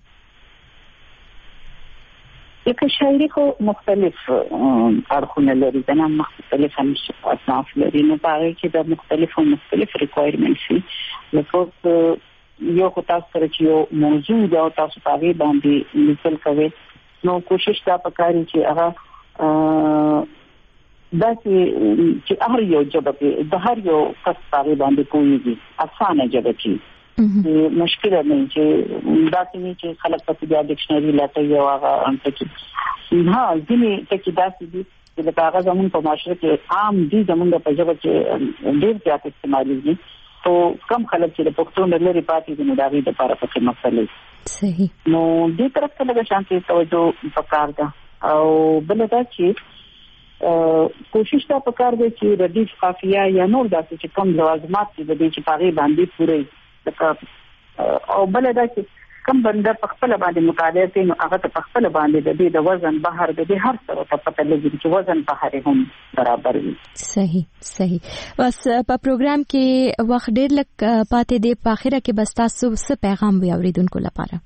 لکه شاعري خو مختلف اړخونه لري دا مختلف اصناف لري نو په هغه کې د مختلف ریکوایرمنټس لکه یو خو تاسو سره چې یو موضوع دا تاسو په هغه باندې لیکل کوئ نو کوشش دا پکاري چې هغه دا چې هر یو ژبه د هر یو کس په هغه باندې پوهیږي اسانه ژبه چې مشکل نه چې دا چې خلک په دې ډکشنري لاته یو هغه انټکی ها ځینې ټکي داسې دي چې د هغه زمون په معاشره کې عام دي زمونږ په ژبه کې ډېر زیات استعمالېږي تو کم خلک چې د پښتو نه لري پاتې دي نو دا غي د لپاره پکې مسلې صحیح نو دې طرف ته لږ شانتي توجه پکار ده او بل دا چې کوشش تا پکار دی چې ردیف قافیه یا نور داسې چې کم لوازمات دي د دې چې پاغي باندې پوره او بل دا چې کم بنده په خپل باندې مطالعه کوي نو هغه په خپل باندې د وزن بهر د هر څه په پته لګي چې وزن بهر هم برابر وي صحیح بس په پروګرام کې وخت ډېر لک پاتې دی په اخره کې بس تاسو څه پیغام وي اوریدونکو لپاره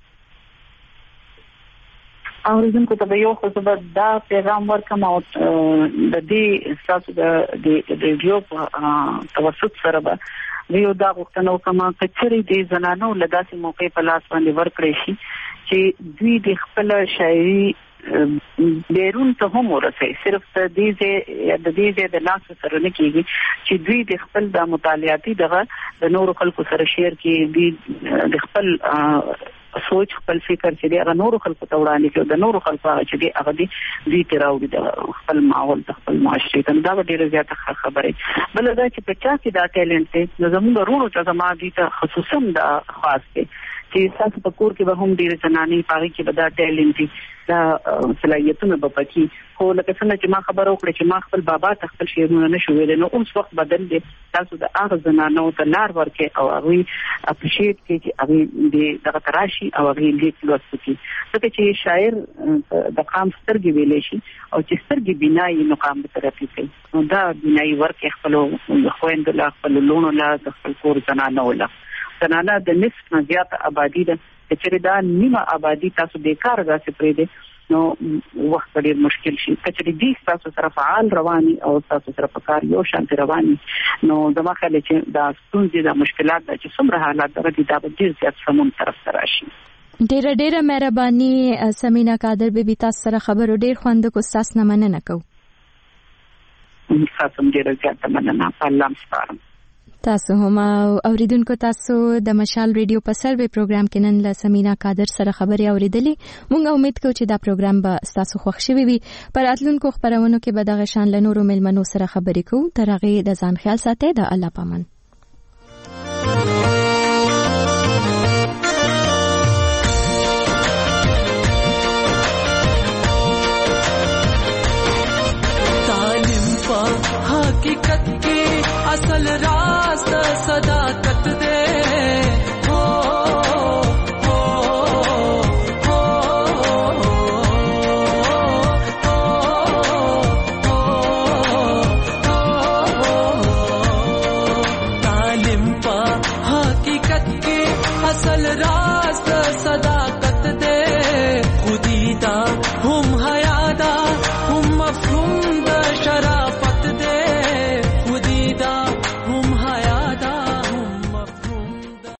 اوریدونکو ته یو خو دا پیغام ورکم او د دې تاسو د ریډیو په توسط سره به یو دا غوښتنه وکم چې د زنانو له داسې موقع په لاس باندې ورکړي شي چې دوی د خپل شاعري بیرون ته هم ورسي صرف د دې د لاس سره نه کیږي چې دوی د خپل د مطالعاتي د نورو خلکو سره شیر کړي د خپل سوچ خپل فکر چې هغه نورو خلکو ته وړاندې کوي د نورو خلکو چې هغه دي تراوي د خپل ماحول د خپل معاشري ته دا ډیره زیاته خبره بل دا چې په چا کې دا ټیلنټ دی نو زموږ ورونو ته زما دي ته خصوصا دا خاص دی چې تاسو په کور کې به هم ډېر زنانې پاره کې به دا ټیلنټ دا صلاحیتونه به پکې خو لکه څنګه چې ما خبر وکړه چې ما خپل بابا ته خپل شعرونه نشو ویل نو اوس وخت بدل دي تاسو د هغه زنانو ته لار ورکې او هغه اپریشیټ کوي چې هغه دغه تراشي او هغه دې لوست کوي ځکه چې شاعر د قام سترګې ویلې شي او چې سترګې بنای نو قام به ترقی کوي نو دا بنای ورکې خپل خويند لا خپل لونو لا خپل کور زنانو لا زنانه د نصف نه زیات آبادی ده چې دا نیمه آبادی تاسو بیکار راځي پرې ده نو وخت ډیر مشکل شي چې دې تاسو سره فعال رواني او تاسو سره په کار یو شان رواني نو زما خیال چې دا ستونزې د مشکلات چې څومره حالات درته دا به ډیر زیات سمون طرف ته راشي. ډیره مهرباني سمینا قادر بیبي تاسو سره خبرو ډیر خوند کو تاسو نه مننه کو. تاسو ډیر زیات مننه په الله سپارم. تاسو هم اوریدونکو تاسو د مشال ریډیو په سروي پروګرام کې نن له سمینا قادر سره خبري اوریدلې. مونږ امید کوو چې دا پروګرام به تاسو خوښ شي وي. پر راتلونکو خبرونو کې به دغه شان له نورو ملمنو سره خبري کوو. تر هغه د ځان خیال ساتئ. د الله پامان. حقیقت کی اصل راست صداقت دے ہو ہو ہو تعلیم پا حقیقت کی اصل راست صداقت دے خودی دا ہم حیادا ہم مفہوم